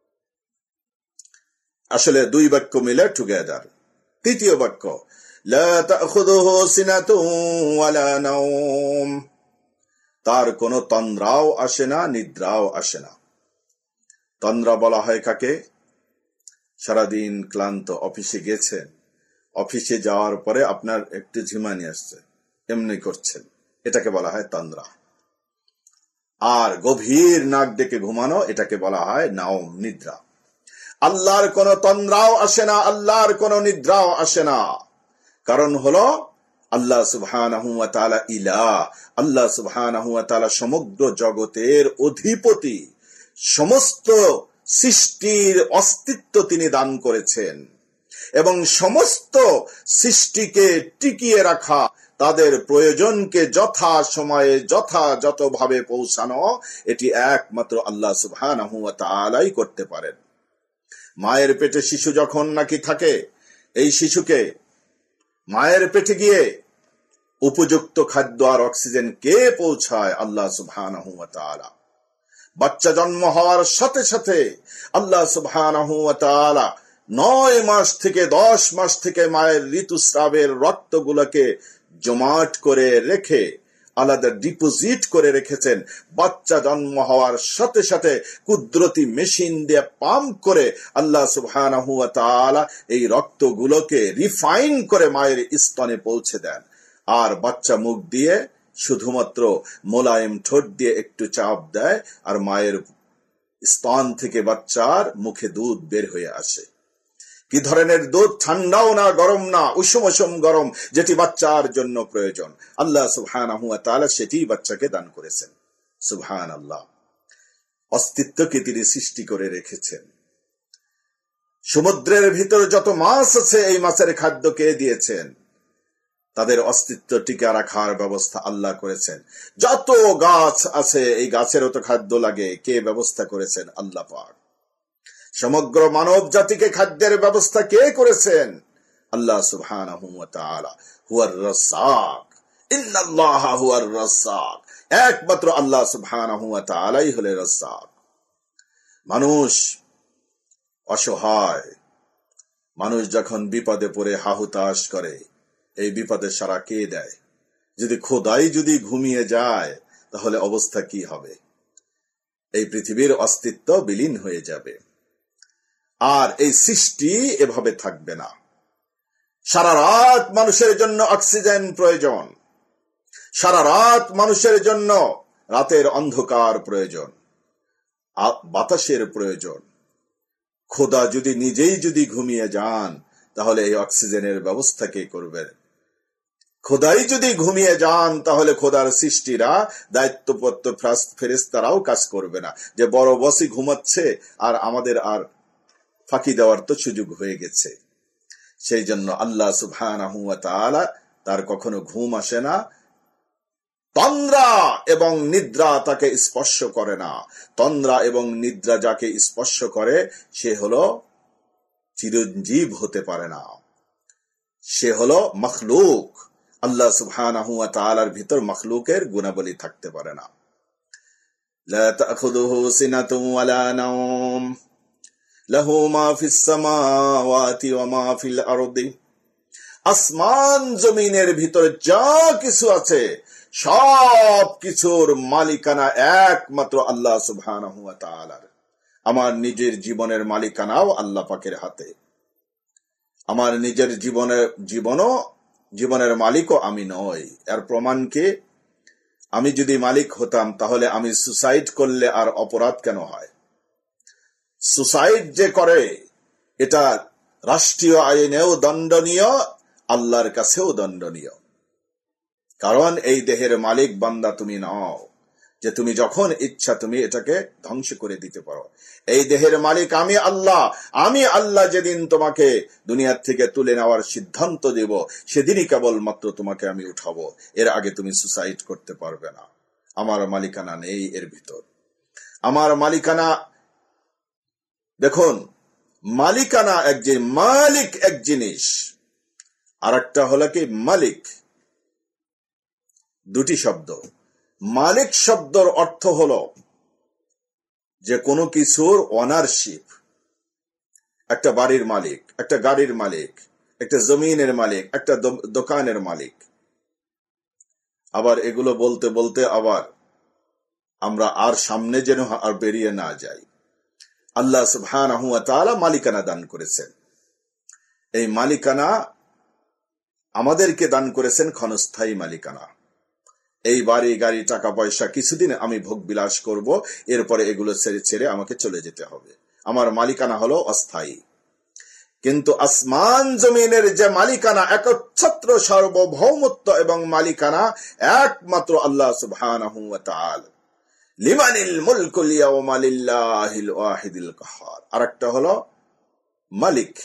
আসলে দুই বাক্য মিলে টুগেদার। তৃতীয় বাক্য লা তাখুযুহু সিনাতুন ওয়ালা নাওম, তার কোনো তন্দ্রাও আসে না, নিদ্রাও আসে না। তন্দ্রা বলা হয় কাকে? সারাদিন ক্লান্ত, অফিসে গেছেন, অফিসে যাওয়ার পরে আপনার একটু ঝিমানি আসছে, এমনি করছেন, এটাকে বলা হয় তন্দ্রা। আর গভীর নাক ডেকে ঘুমানো, এটাকে বলা হয় নাওম, নিদ্রা। আল্লাহর কোন তন্দ্রাও আসে না, আল্লাহর কোন নিদ্রাও আসে না। কারণ হলো আল্লাহ সুবহানাহু ওয়া তাআলা ইলাহ, আল্লাহ সুবহানাহু ওয়া তাআলা সমগ্র জগতের অধিপতি, সমস্ত সৃষ্টির অস্তিত্ব তিনি দান করেছেন এবং সমস্ত সৃষ্টিকে টিকিয়ে রাখা, তাদের প্রয়োজনকে যথা সময়ে যথাযথভাবে পৌঁছানো, এটি একমাত্র আল্লাহ সুবহানাহু ওয়া তাআলাই করতে পারেন। মায়ের পেটে শিশু যখন নাকি থাকে, এই শিশুকে মায়ের পেটে গিয়ে উপযুক্ত খাদ্য আর অক্সিজেন কে পৌঁছায়? আল্লাহ সুবহানাহু ওয়া তাআলা। বাচ্চা জন্ম হওয়ার সাথে সাথে আল্লাহ সুবহানাহু ওয়া তাআলা নয় মাস থেকে দশ মাস থেকে মায়ের ঋতুস্রাবের রক্তগুলোকে জমাট করে রেখে, আলাদা ডিপোজিট করে রেখেছেন। বাচ্চা জন্ম হওয়ার সাথে সাথে কুদরতি মেশিন দিয়ে পাম্প করে আল্লাহ সুবহানাহু ওয়া তাআলা এই রক্তগুলোকে রিফাইন করে মায়ের স্তনে পৌঁছে দেন। আর বাচ্চা মুখ দিয়ে শুধুমাত্র মোলায়েম ঠোঁট দিয়ে একটু চাপ দেয়, আর মায়ের স্তন থেকে বাচ্চার মুখে দুধ বের হয়ে আসে। কি ধরনের দুধ? ঠান্ডাও না, গরম না, উষুম উষুম গরম, যেটি বাচ্চার জন্য প্রয়োজন। আল্লাহ সুবহানাহু ওয়া তাআলা সেটি বাচ্চাকে দান করেছেন। সুবহানাল্লাহ। অস্তিত্বকে তিনি সৃষ্টি করে রেখেছেন। সমুদ্রের ভিতর যত মাছ আছে, এই মাছের খাদ্য কে দিয়েছেন? তাদের অস্তিত্ব টিকে রাখার ব্যবস্থা আল্লাহ করেছেন। যত গাছ আছে, এই গাছেরও তো খাদ্য লাগে, কে ব্যবস্থা করেছেন? আল্লাহ পাক। সমগ্র মানব জাতিকে খাদ্যের ব্যবস্থা কে করেছেন? আল্লাহ সুবহানাহু ওয়া তাআলা। হুয়ার রাজ্জাক, ইন্নাল্লাহা হুয়ার রাজ্জাক। একমাত্র আল্লাহ সুবহানাহু ওয়া তাআলাই হলেন রাজ্জাক। মানুষ অসহায়, মানুষ যখন বিপদে পড়ে হাহুতাশ করে, এই বিপদের সারা কে দেয়? যদি খোদাই যদি ঘুমিয়ে যায়, তাহলে অবস্থা কি হবে? এই পৃথিবীর অস্তিত্ব বিলীন হয়ে যাবে, আর এই সৃষ্টি এভাবে থাকবে না। সারা রাত মানুষের জন্য অক্সিজেন প্রয়োজন, সারা রাত মানুষের জন্য রাতের অন্ধকার প্রয়োজন, বাতাসের প্রয়োজন। খোদা যদি নিজেই যদি ঘুমিয়ে যান, তাহলে এই অক্সিজেনের ব্যবস্থা কে করবেন? খোদাই যদি ঘুমিয়ে যান, তাহলে খোদার সৃষ্টিরা, দায়িত্বপ্রাপ্ত ফেরেশতারাও কাজ করবে না, যে বড় বসই ঘুমাচ্ছে আর আমাদের আর ফাঁকি দেওয়ার তো সুযোগ হয়ে গেছে। সেই জন্য আল্লাহ সুবহানাহু ওয়া তাআলা, তার কখনো ঘুম আসে না, তন্দ্রা এবং নিদ্রা তাকে স্পর্শ করে না। তন্দ্রা এবং নিদ্রা যাকে স্পর্শ করে, সে হলো চিরঞ্জীব হতে পারে না, সে হলো মখলুক। আল্লাহ সুবহানাহু ওয়া তাআলার ভিতর মখলুকের গুণাবলী থাকতে পারে না। লা তাখুযুহু সিনাতুন ওয়ালা নাওম লাহু মা ফিস সামাওয়াতি ওয়া মা ফিল আরদি। আসমান জমিনের ভিতরে যা কিছু আছে, সব কিছুর মালিকানা একমাত্র আল্লাহ সুবহানাহু ওয়া তাআলার। আমার নিজের জীবনের মালিকানাও আল্লাহ পাকের হাতে। আমার নিজের জীবনের জীবনও জীবনের মালিকও আমি নই। এর প্রমাণ কি? আমি যদি মালিক হতাম, তাহলে আমি সুসাইড করলে আর অপরাধ কেন হয়? সুসাইড যে করে, এটা রাষ্ট্রীয় আইনেও দণ্ডনীয়, আল্লাহর কাছেও দণ্ডনীয়। কারণ এই দেহের মালিক বান্দা তুমি নও, যে তুমি যখন ইচ্ছা তুমি এটাকে ধ্বংস করে দিতে পারো। এই দেহের মালিক আমি আল্লাহ। আমি আল্লাহ যেদিন তোমাকে দুনিয়ার থেকে তুলে নেওয়ার সিদ্ধান্ত দেব, সেদিনই কেবলমাত্র তোমাকে আমি উঠাবো। এর আগে তুমি সুসাইড করতে পারবে না। আমার মালিকানা নেই এর ভিতর। আমার মালিকানা, দেখুন, মালিকানা এক যে মালিক এক জিনিস, আর একটা হলো কি মালিক। দুটি শব্দ। মালিক শব্দের অর্থ হলো যে কোনো কিছুর ওনারশিপ। একটা বাড়ির মালিক, একটা গাড়ির মালিক, একটা জমিনের মালিক, একটা দোকানের মালিক। আবার এগুলো বলতে বলতে আবার আমরা আর সামনে যেন আর বেরিয়ে না যাই। আল্লাহ সুবহানাহু ওয়া তাআলা মালিকানা দান করেছেন। এই মালিকানা আমাদেরকে দান করেছেন ক্ষণস্থায়ী মালিকানা। এই বাড়ি গাড়ি টাকা পয়সা কিছুদিন আমি ভোগ বিলাস করব, এরপরে এগুলো ছেড়ে ছেড়ে আমাকে চলে যেতে হবে। আমার মালিকানা হলো অস্থায়ী। কিন্তু আসমান জমিনের যে মালিকানা, একচ্ছত্র সার্বভৌমত্ব এবং মালিকানা একমাত্র আল্লাহ সুবহানাহু ওয়া তাআলা। লিমানিল মুলকুল ইয়াওমা লিল্লাহিল ওয়াহিদিল কাহ্হার। আরেকটা হলো মালিক,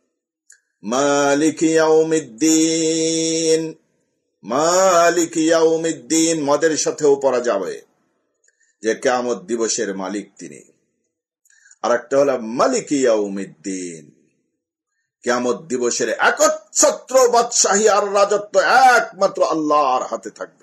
মালিক ইয়াউমিদ্দিন। মালিক ইয়াউমিদ্দিন মদের সাথেও পড়া যাবে, যে কিয়ামত দিবসের মালিক তিনি। আরেকটা হলো মালিক ইয়াউমিদ্দিন, কিয়ামত দিবসের একচ্ছত্র বাদশাহী আর রাজত্ব একমাত্র আল্লাহর হাতে থাকবে।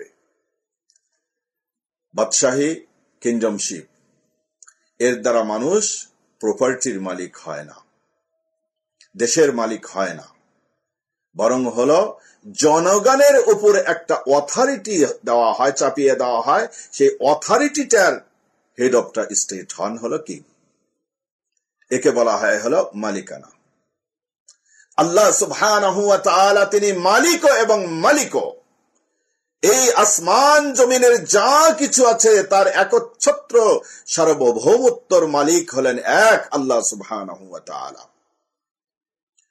বাদশাহী, কিংডমশিপ, এর দ্বারা মানুষ প্রপার্টির মালিক হয় না, দেশের মালিক হয় না, বরং হলো জনগণের উপর একটা অথরিটি দেওয়া হয়, চাপিয়ে দেওয়া হয়। সেই অথরিটিটার হেড অফ দ্য স্টেট হন হলো কি, একে বলা হয় হলো মালিকানা। আল্লাহ সুবহানাহু ওয়া তাআলা তিনি মালিক এবং মালিক। এই আসমান জমিনের যা কিছু আছে তার একচ্ছত্র সার্বভৌমত্বর মালিক হলেন এক আল্লাহ সুবহানাহু ওয়া তাআলা।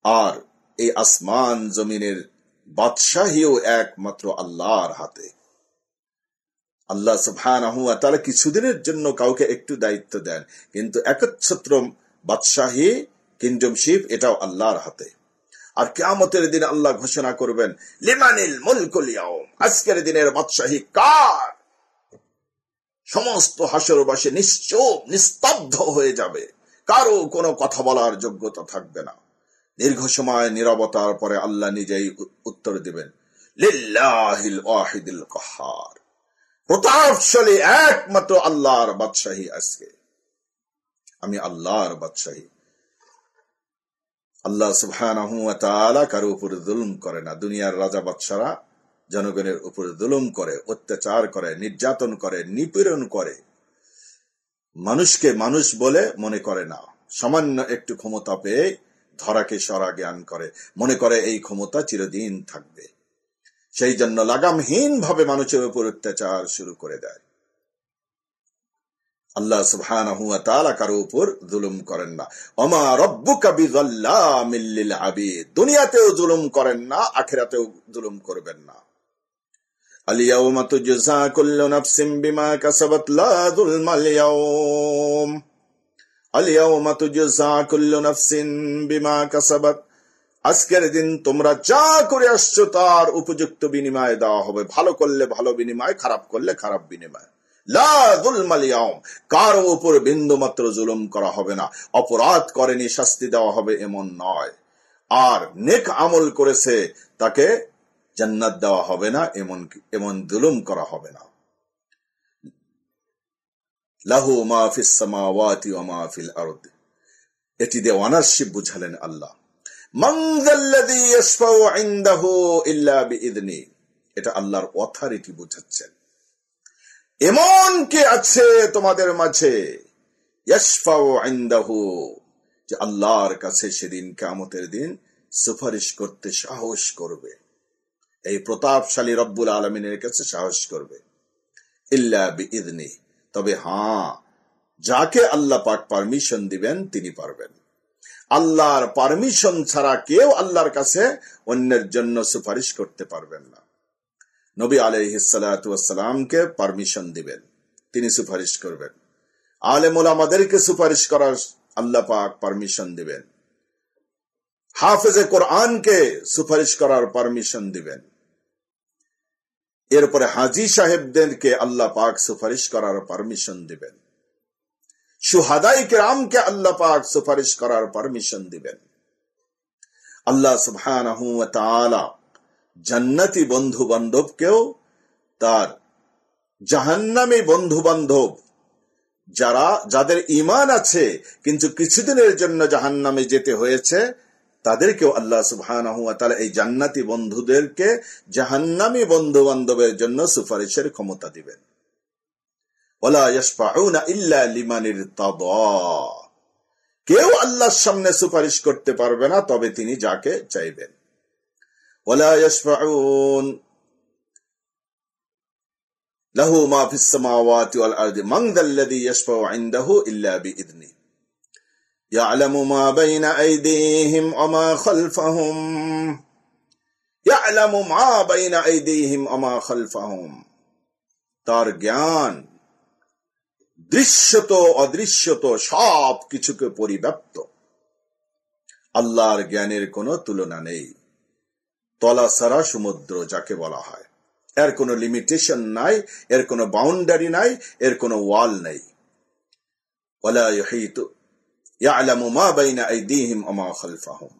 আর এই আসমান জমিনের বাদশাহীও একমাত্র আল্লাহর হাতে। আল্লাহ সুবহানাহু ওয়া তাআলা কিছুদিনের জন্য কাউকে একটু দায়িত্ব দেন, কিন্তু একচ্ছত্র বাদশাহী কিংডমশিপ এটাও আল্লাহর হাতে। আর কিয়ামতের দিন আল্লাহ ঘোষণা করবেন, লিমানিল মুলকুল ইয়াউম, আজকের দিনের বাদশাহী কার? সমস্ত হাসরবাসী নিশ্চুপ নিস্তব্ধ হয়ে যাবে, কারো কোনো কথা বলার যোগ্যতা থাকবে না। দীর্ঘ সময় নীরবতার পরে আল্লাহ নিজেই উত্তর দিবেন, লিল্লাহিল ওয়াহিদুল কাহ্হার, প্রতাপশালী একমাত্র আল্লাহর বাদশাহী আজকে, আমি আল্লাহর বাদশাহী। আল্লাহ সুবহানাহু ওয়া তাআলা কারো উপর জুলুম করে না। দুনিয়ার রাজা বাদশারা জনগণের উপর জুলুম করে, অত্যাচার করে, নির্যাতন করে, নিপীড়ন করে, মানুষকে মানুষ বলে মনে করে না। সামান্য একটু ক্ষমতা পেয়ে ধরাকে সরা জ্ঞান করে, মনে করে এই ক্ষমতা চিরদিন থাকবে। সেই জন্য লাগামহীন ভাবে মানুষের উপর অত্যাচার শুরু করে দেয়। আল্লাহ সুবহানাহু ওয়া তাআলা কারো উপর জুলুম করেন না। ওমা রাব্বুকা বিযাল্লামিল লিল আবিদ, দুনিয়াতেও জুলুম করেন না, আখিরাতেও জুলুম করবেন না। আল ইয়াওমা তুজজা কুল্লু নাফসিন বিমা কাসাবাত লা যুলমাল ইয়াওম, আল ইয়াওমা তুজজা কুল্লু নাফসিন বিমা কাসাবাত, আজকের দিন তোমরা যা করে আসছো তার উপযুক্ত বিনিময় দেওয়া হবে। ভালো করলে ভালো বিনিময়, খারাপ করলে খারাপ বিনিময়। লা যুলমাল ইয়াওম, কারো উপর বিন্দু মাত্র জুলুম করা হবে না। অপরাধ করেনি শাস্তি দেওয়া হবে এমন নয়, আর নেক আমল করেছে তাকে জান্নাত দেওয়া হবে না, এমন এমন জুলুম করা হবে না। লাহু মা ফিস সামাওয়াতি ওয়া মা ফিল আরদ, এটি দিয়ে ওনারশিপ বুঝালেন আল্লাহ। মান যাল্লাযী ইয়াশফাউ ইনদাহু ইল্লা বিইذনি, এটা আল্লাহর অথরিটি বুঝাচ্ছেন। এমন কে আছে তোমাদের মাঝে, ইয়াশফাউ ইনদাহু, যে আল্লাহর কাছে সেদিন কিয়ামতের দিন সুপারিশ করতে সাহস করবে, এই প্রতাপশালী রব্বুল আলামিনের কাছে সাহস করবে। ইল্লা বিইذনি, তবে হ্যাঁ, যাকে আল্লাহ পাক পারমিশন দিবেন তিনি পারবেন। আল্লাহর পারমিশন ছাড়া কেউ আল্লাহর কাছে অন্যের জন্য সুপারিশ করতে পারবেন না। নবী আলাইহিস সালাতু ওয়াস সালামকে পারমিশন দিবেন, তিনি সুপারিশ করবেন। আলেম ওলামাদেরকে সুপারিশ করার আল্লাহ পাক পারমিশন দিবেন। হাফেজে কোরআনকে সুপারিশ করার পারমিশন দিবেন। এরপরে হাজী সাহেবদেরকে আল্লাহ পাক সুপারিশ করার পারমিশন দিবেন। শুহাদাই কিরামকে আল্লাহ পাক সুপারিশ করার পারমিশন দিবেন। আল্লাহ সুবহানাহু ওয়া তাআলা জান্নাতি বন্ধু বান্ধবকেও তার জাহান্নামী বন্ধু বান্ধব, যারা যাদের ঈমান আছে কিন্তু কিছুদিনের জন্য জাহান্নামে যেতে হয়েছে, তাদেরকেও আল্লাহ সুবহানাহু ওয়া তাআলা এই জান্নাতি বন্ধুদেরকে জাহান্নামী বন্ধু বান্ধবের জন্য সুপারিশের ক্ষমতা দিবেন। ওয়ালা ইয়াশফাউনা ইল্লা লিমান ইরতাদা, কেউ আল্লাহর সামনে সুপারিশ করতে পারবে না তবে তিনি যাকে চাইবেন। ওয়ালা ইয়াশফাউন লাহু মা ফিস সামাওয়াতি ওয়াল আরদি মান যাল্লাযী ইয়াশফাউ ইনদাহু ইল্লা বিইذনি ইয়ালামু মা বাইনা আইদিহিম ওয়া মা খালফাহুম, ইয়ালামু মা বাইনা আইদিহিম ওয়া মা খালফাহুম, তার জ্ঞান দৃশ্যত অদৃশ্যত সব কিছুকে পরিব্যাপ্ত। আল্লাহর জ্ঞানের কোনো তুলনা নেই। তলাসারা সমুদ্র যাকে বলা হয়, এর কোনো লিমিটেশন নাই, এর কোনো বাউন্ডারি নাই, এর কোনো ওয়াল নেই। ওয়ালা ইউহিতু ইয়ালামু মা বাইনা আইদিহিম ওয়া মা খালফাহুম,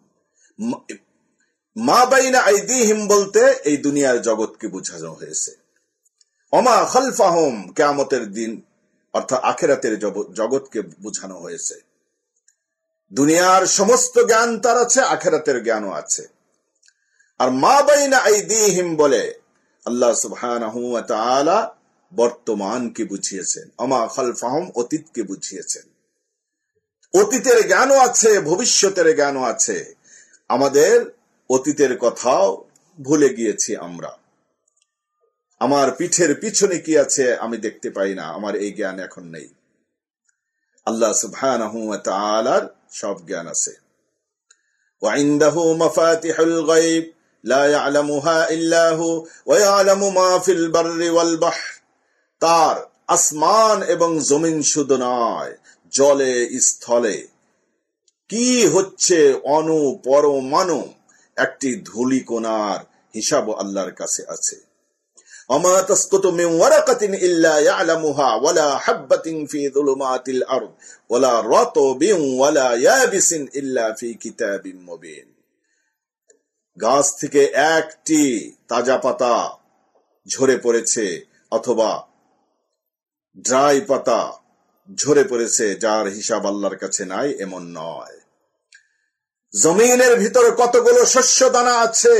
মা বাইনা আইদিহিম বলতে এই দুনিয়ার জগৎকে বোঝানো হয়েছে। ওয়া মা খালফাহুম কিয়ামতের দিন অর্থাৎ আখিরাতের জগৎকে বোঝানো হয়েছে। দুনিয়ার সমস্ত জ্ঞান তার আছে, আখিরাতের জ্ঞানও আছে। আর মা বাইনা আইদিহিম বলে আল্লাহ সুবহানাহু ওয়া তাআলা বর্তমানকে বুঝিয়েছেন, আমা খালফাহুম অতীতকে বুঝিয়েছেন। অতীতের জ্ঞানও আছে, ভবিষ্যতের জ্ঞানও আছে। আমাদের অতীতের কথাও ভুলে গিয়েছি আমরা। আমার পিঠের পিছনে কি আছে আমি দেখতে পাই না, আমার এই জ্ঞান এখন নেই। আল্লাহ সুবহানাহু ওয়া তাআলার সব জ্ঞান আছে। ওয়া ইনদাহু মাফাতিহুল গায়ব লা ইয়ালামুহা ইল্লা হু ওয়া ইয়ালামু মা ফিল বাররি ওয়াল বাহর। তার আসমান এবং জমিন শুধু নয়, জলে স্থলে কি হচ্ছে অণু পরমাণু একটি ধূলিকণার হিসাব আল্লাহর কাছে আছে। ওমা তাসকুতু মিন ওয়ারাকাতিন ইল্লা ইয়ালামুহা ওয়ালা হাববাতিন ফি যুলুমাতিল আরদ ওয়ালা রাতবিন ওয়ালা ইয়াবিসিন ইল্লা ফি কিতাবিম মুবিন। গাছ থেকে একটি তাজা পাতা ঝরে পড়েছে অথবা ড্রাই পাতা ঝরে পড়েছে, যার হিসাব আল্লাহর কাছে নাই এমন নয়। জমিনের ভিতরে কতগুলো শস্য দানা আছে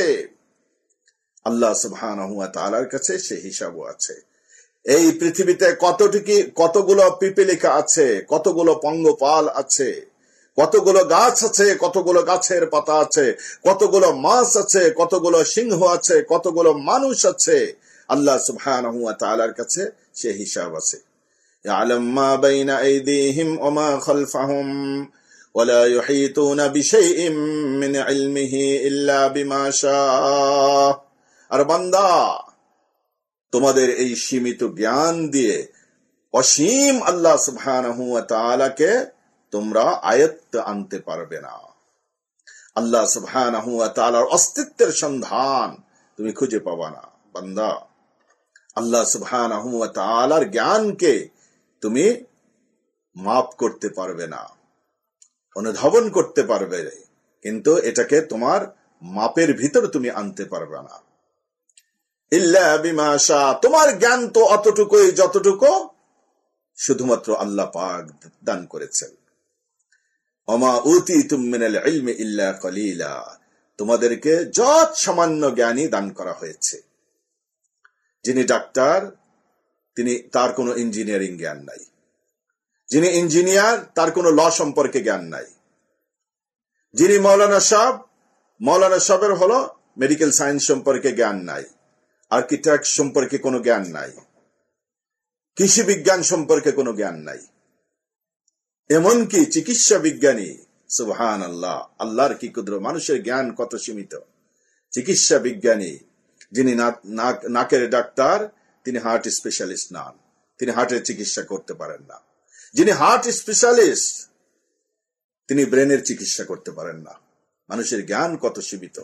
আল্লাহ সুবহানাহু ওয়া তাআলার কাছে সে হিসাবও আছে। এই পৃথিবীতে কতটুকি কতগুলো পিপীলিকা আছে, কতগুলো পঙ্গপাল আছে, কতগুলো গাছ আছে, কতগুলো গাছের পাতা আছে, কতগুলো মাছ আছে, কতগুলো সিংহ আছে, কতগুলো মানুষ আছে, আল্লাহ সুবহানাহু ওয়া তাআলার কাছে সে হিসাব আছে। ইয়ালাম মা বাইনা আইদিহিম ওয়া মা খালফাহুম ওয়া লা ইউহিতুনা বিশাইইন মিন ইলমিহি ইল্লা বিমা শাআ। আর বান্দা, তোমাদের এই সীমিত জ্ঞান দিয়ে অসীম আল্লাহ সুবহানাহু ওয়া তাআলাকে তোমরা আয়ত্তে আনতে পারবে না। আল্লাহ সুবহানাহু ওয়া তাআলার অস্তিত্বের সন্ধান তুমি খুঁজে পাবা না বান্দা। আল্লাহ সুবহানাহু ওয়া তাআলার জ্ঞানকে তুমি মাপ করতে পারবে না, অনুধাবন করতে পারবে, কিন্তু এটাকে তোমার মাপের ভিতর তুমি আনতে পারবে না। ইল্লা বিমা শা, তোমার জ্ঞান তো অতটুকুই যতটুকু শুধুমাত্র আল্লাহ পাক দান করেছেন। ওমা উতিতুম মিনাল ইলমি ইল্লা কলিলা, তোমাদেরকে যত সামান্য জ্ঞানই দান করা হয়েছে। যিনি ডাক্তার তিনি তার কোনো ইঞ্জিনিয়ারিং জ্ঞান নাই, যিনি ইঞ্জিনিয়ার তার কোনো ল সম্পর্কে জ্ঞান নাই, যিনি মৌলানা সাহেব মৌলানা সাহেবের হলো মেডিকেল সায়েন্স সম্পর্কে জ্ঞান নাই, আর্কিটেক্ট সম্পর্কে কোনো জ্ঞান নাই, কৃষি বিজ্ঞান সম্পর্কে কোনো জ্ঞান নাই, এমনকি চিকিৎসা বিজ্ঞানী, সুবহানাল্লাহ, আল্লাহর কি কুদরত, মানুষের জ্ঞান কত সীমিত। চিকিৎসা বিজ্ঞানী যিনি নাকের ডাক্তার তিনি হার্ট স্পেশালিস্ট নন, তিনি হার্টের চিকিৎসা করতে পারেন না। যিনি হার্ট স্পেশালিস্ট তিনি ব্রেনের চিকিৎসা করতে পারেন না। মানুষের জ্ঞান কত সীমিত।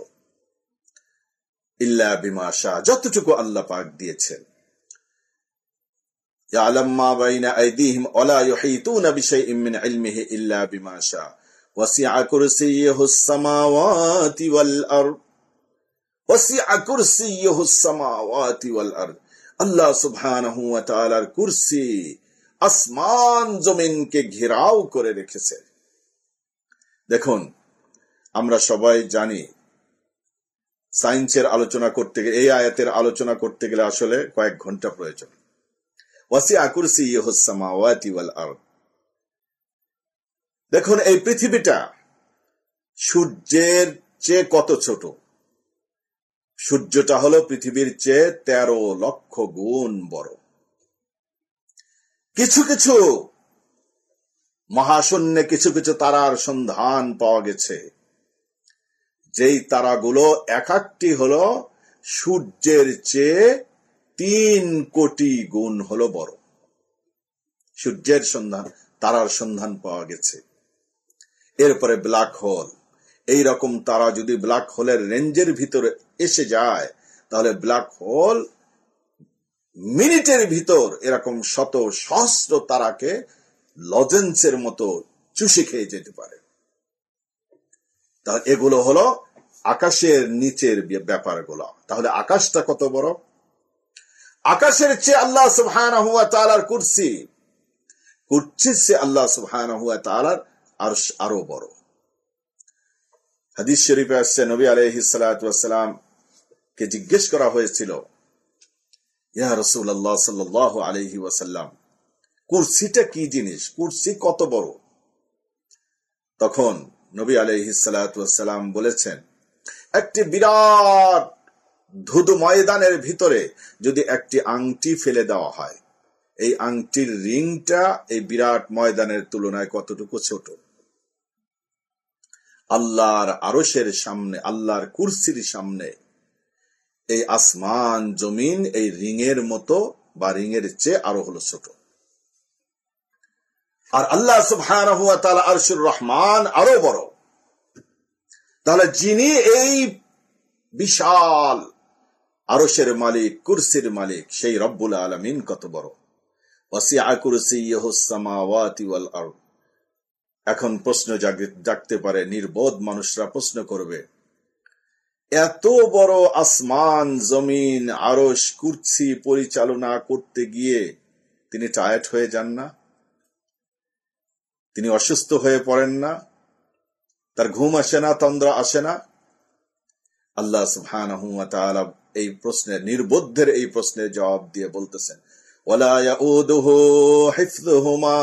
ইল্লা বিমা শা, যতটুকু আল্লাহ পাক দিয়েছেন। ইয়ালাম মা বাইনা আইদিহিম ওয়া লা ইউহিতুনা বিশাইইন মিন ইলমিহি ইল্লা বিমা শা ওয়াসিআ কুরসিয়ুহুস সামাওয়াতি ওয়াল আরদ ওয়াসিআ কুরসিয়ুহুস সামাওয়াতি ওয়াল আরদ। আল্লাহ সুবহানাহু ওয়া তাআলার কুরসি আসমান জমিনকে ঘেরাও করে রেখেছে। দেখুন, আমরা সবাই জানি সায়েন্সের আলোচনা করতে গেলে, এই আয়াতের আলোচনা করতে গেলে আসলে কয়েক ঘন্টা প্রয়োজন। ওয়াসিআ কুরসিয়ুহুস সামাওয়াতি ওয়াল আরদ। দেখুন, এই পৃথিবীটা সূর্যের চেয়ে কত ছোট। সূর্যটা হলো পৃথিবীর চেয়ে তেরো লক্ষ গুণ বড়। কিছু কিছু মহাশূন্যে কিছু কিছু তারার সন্ধান পাওয়া গেছে, যেই তারাগুলো এক একটি হলো সূর্যের চেয়ে তিন কোটি গুণ হলো বড়। সূর্যের সন্ধান তারার সন্ধান পাওয়া গেছে। এরপরে ব্ল্যাক হোল, এই রকম তারা যদি ব্ল্যাক হোলের রেঞ্জের ভিতরে এসে যায় তাহলে ব্ল্যাক হোল মিনিটের ভিতর এরকম শত সহস্র তারাকে লজেন্সের মতো চুষে খেয়ে যেতে পারে। তাহলে এগুলো হলো আকাশের নিচের ব্যাপারগুলো। তাহলে আকাশটা কত বড়? আকাশের চেয়ে আল্লাহ সুবহানাহু ওয়া তাআলার কুরসি, কুরসির চেয়ে আল্লাহ সুবহানাহু ওয়া তাআলার আরশ আরো বড়। হাদিস শরীফে আসছে, নবী আলাইহিস সালাতু ওয়াস সালাম কে জিজ্ঞেস করা হয়েছিল, ইয়া রাসূলুল্লাহ সাল্লাল্লাহু আলাইহি ওয়াসাল্লাম, কুরসিটা কি জিনিস, কুরসি কত বড়? তখন নবী আলাইহিস সালাতু ওয়াস সালাম বলেছেন, একটি বিরাট ধুধু ময়দানের ভিতরে যদি একটি আংটি ফেলে দেওয়া হয়, এই আংটির রিংটা এই বিরাট ময়দানের তুলনায় কতটুকু ছোট। আল্লাহর আরশের সামনে, আল্লাহর কুরসির সামনে এই আসমান জমিন এই রিংয়ের মতো বা রিংয়ের চেয়ে আরো হলো ছোট। আর আল্লাহ সুবহানাহু ওয়া তাআলা আরশুর রহমান আরো বড়। তাহলে যিনি এই বিশাল আরশের মালিক, কুরসির মালিক, সেই রব্বুল আলামিন কত বড়। ওয়াসিআ কুরসিয়ুহুস সামাওয়াতি ওয়াল আরদ। এখন প্রশ্ন জাগতে পারে, নির্বোধ মানুষরা প্রশ্ন করবে, এত বড় আসমান জমিন আরশ কুরসি পরিচালনা করতে গিয়ে তিনি টায়ার্ড হয়ে যান না? তিনি অসুস্থ হয়ে পড়েন না? তার ঘুম আসে না, তন্দ্রা আসে না? আল্লাহ সুবহানাহু ওয়া তাআলা এই প্রশ্নের, নির্বোধের এই প্রশ্নের জবাব দিয়ে বলতেছেন, ওয়ালা ইয়াউদুহু হিফযুহুমা।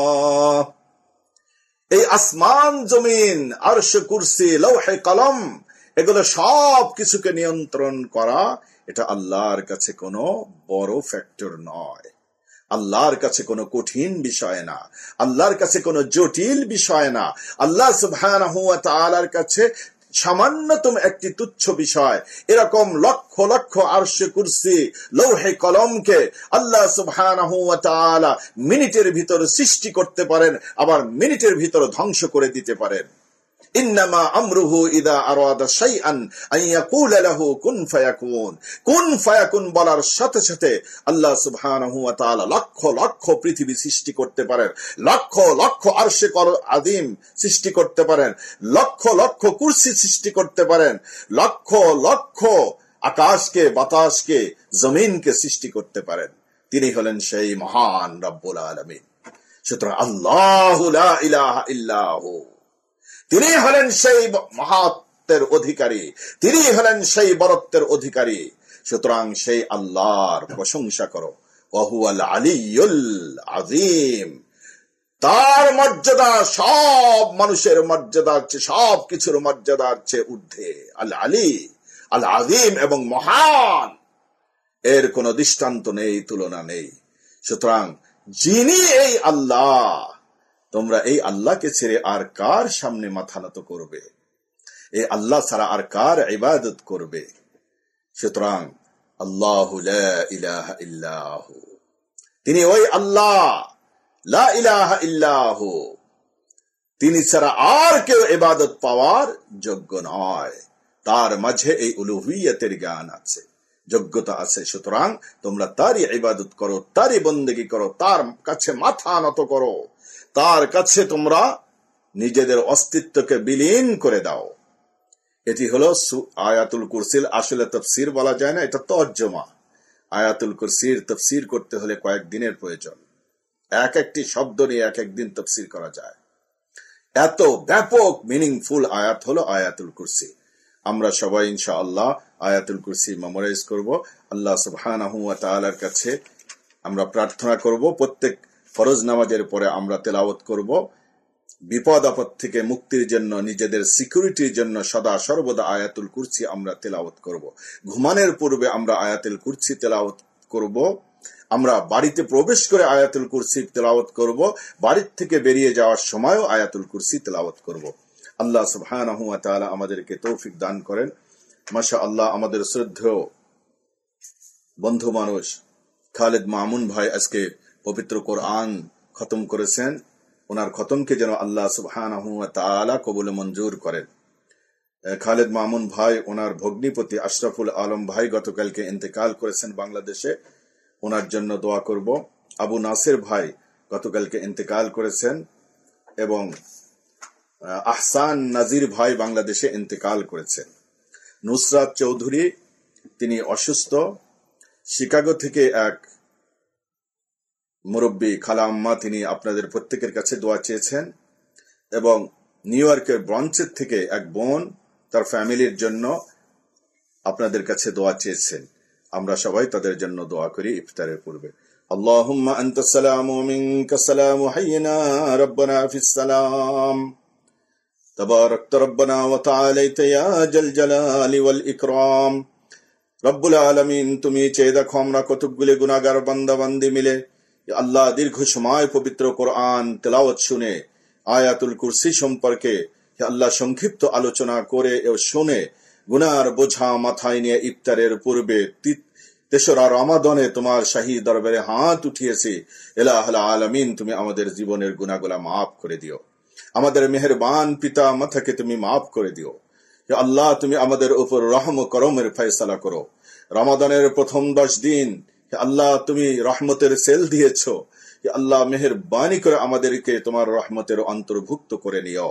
এই আসমান জমিন আরশ কুরসি লৌহে কলম এগুলো সব কিছুকে নিয়ন্ত্রণ করা, এটা আল্লাহর কাছে কোনো বড় ফ্যাক্টর নয়, আল্লাহর কাছে কোনো কঠিন বিষয় না, আল্লাহর কাছে কোনো জটিল বিষয় না। আল্লাহ সুবহানাহু ওয়া তাআলার কাছে সামান্যতম একটি তুচ্ছ বিষয়। এরকম লক্ষ লক্ষ আরশ কুরসি লৌহে কলমকে আল্লাহ সুবহানাহু ওয়া তাআলা মিনিটের ভিতর সৃষ্টি করতে পারেন, আবার মিনিটের ভিতর ধ্বংস করে দিতে পারেন। ইন্নামা আমরুহু ইদা আরাদা শাইআন আন ইয়াকুলা লাহু কুন ফায়াকুন। কুন ফায়াকুন বলার সাথে সাথে আল্লাহ সুবহানাহু ওয়া তাআলা লক্ষ লক্ষ পৃথিবী সৃষ্টি করতে পারেন, লক্ষ লক্ষ আরশে আযীম সৃষ্টি করতে পারেন, লক্ষ লক্ষ কুরসি সৃষ্টি করতে পারেন, লক্ষ লক্ষ আকাশকে, বাতাসকে, জমিনকে সৃষ্টি করতে পারেন। তিনি হলেন সেই মহান রব্বুল আলামিন। সুতরাং আল্লাহু লা ইলাহা ইল্লাহু, তিনি হলেন সেই মহাত্বের অধিকারী, তিনি হলেন সেই বরত্বের অধিকারী। সুতরাং সেই আল্লাহর প্রশংসা করো। ওয়াহুয়াল আলিয়ুল আযীম। তার মর্যাদা সব মানুষের মর্যাদার চেয়ে, সব কিছুর মর্যাদার চেয়ে ঊর্ধ্বে। আল আলী, আল আযীম এবং মহান, এর কোন দৃষ্টান্ত নেই, তুলনা নেই। সুতরাং যিনি এই আল্লাহ, তোমরা এই আল্লাহকে ছেড়ে আর কার সামনে মাথা নত করবে? এই আল্লাহ ছাড়া আর কার ইবাদত করবে? সুতরাং আল্লাহু লা ইলাহা ইল্লাহু, তিনি ওই আল্লাহ, লা ইলাহা ইল্লাহু, তিনি ছাড়া আর কেউ ইবাদত পাওয়ার যোগ্য নয়। তার মাঝে এই উলুহিয়তের জ্ঞান আছে, যোগ্যতা আছে। সুতরাং তোমরা তারই ইবাদত করো, তারই বন্দেগী করো, তার কাছে মাথা নত করো, তার কাছে তোমরা নিজেদের অস্তিত্বকে বিলীন করে দাও। এটি হলো আয়াতুল কুরসির আসলে তাফসীর বলা যায় না, এটা তর্জমা। আয়াতুল কুরসির তাফসীর করতে হলে কয়েক দিনের প্রয়োজন, এক একটি শব্দ নিয়ে এক একদিন তাফসীর করা যায়। এত ব্যাপক মিনিংফুল আয়াত হলো আয়াতুল কুরসি। আমরা সবাই ইনশাআল্লাহ আয়াতুল কুরসি মেমোরাইজ করব। আল্লাহ সুবহানাহু ওয়া তাআলার কাছে আমরা প্রার্থনা করব, প্রত্যেক ফরজ নামাজের পরে আমরা তেলাওয়াত করব। বিপদ আপদ থেকে মুক্তির জন্য, নিজেদের সিকিউরিটির জন্য সদা সর্বদা আয়াতুল কুরসি আমরা তেলাওয়াত করব। ঘুমানোর পূর্বে আমরা আয়াতুল কুরসি তেলাওয়াত করব। আমরা বাড়িতে প্রবেশ করে আয়াতুল কুরসি তেলাওয়াত করব। বাড়ির থেকে বেরিয়ে যাওয়ার সময়ও আয়াতুল কুরসি তেলাওয়াত করব। আল্লাহ সুবহানাহু ওয়া তাআলা আমাদেরকে তৌফিক দান করেন। মাশাআল্লাহ, আমাদের শ্রদ্ধেয় বন্ধু মানুষ খালেদ মামুন ভাই আজকে পবিত্র কোরআন খতম করেছেন। ওনার খতমকে যেন আল্লাহ সুবহানাহু ওয়া তাআলা কবুল মঞ্জুর করেন। খালেদ মামুন ভাই, ওনার ভগ্নিপতি আশরাফুল আলম ভাই গতকালকে ইন্তেকাল করেছেন বাংলাদেশে, ওনার জন্য দোয়া করব। আবু নাসির ভাই গতকালকে ইন্তেকাল করেছেন এবং আহসান নাজির ভাই বাংলাদেশে ইন্তেকাল করেছেন। নুসরাত চৌধুরী, তিনি অসুস্থ। শিকাগো থেকে এক মুরব্বী খালা আম্মা, তিনি আপনাদের প্রত্যেকের কাছে দোয়া চেয়েছেন। এবং নিউ ইয়র্কের ব্রঞ্চের থেকে এক বোন তার ফ্যামিলির জন্য আপনাদের কাছে দোয়া চেয়েছেন। আমরা সবাই তাদের জন্য দোয়া করি ইফতারের পূর্বে। আল্লাহুম্মা আনতাস সালামু ওয়া মিনকাস সালামু হাইয়িনা রাব্বানা ফিস সালাম তাবারাকতা রাব্বানা ওয়া তাআলাইতা ইয়া জাল জালালি ওয়াল ইকরাম। রব্বুল আলামিন, তুমি চেয়ে দেখো আমরা কতগুলি গুনাহগার বান্দা বান্দি মিলে আল্লাহ দীর্ঘ সময় পবিত্র কোরআন তেলাওয়াত শুনে আয়াতুল কুরসি সম্পর্কে হে আল্লাহ সংক্ষিপ্ত আলোচনা করে ও শুনে গুনার বোঝা মাথায় নিয়ে ইফতারের পূর্বে তেসরা রমাদানে তোমার শাহী দরবারে হাত উঠিয়েছি। ইলাহুল আলামিন, তুমি আমাদের জীবনের গুনাহগুলো মাফ করে দিও। আমাদের মেহেরবান পিতা মাতাকে তুমি মাফ করে দিও। হে আল্লাহ, তুমি আমাদের উপর রহম ও করমের ফয়সালা করো। রমাদানের প্রথম দশ দিন হে আল্লাহ তুমি রহমতের সেল দিয়েছো। হে আল্লাহ, মেহেরবানি করে আমাদেরকে তোমার রহমতের অন্তর্ভুক্ত করে নিও।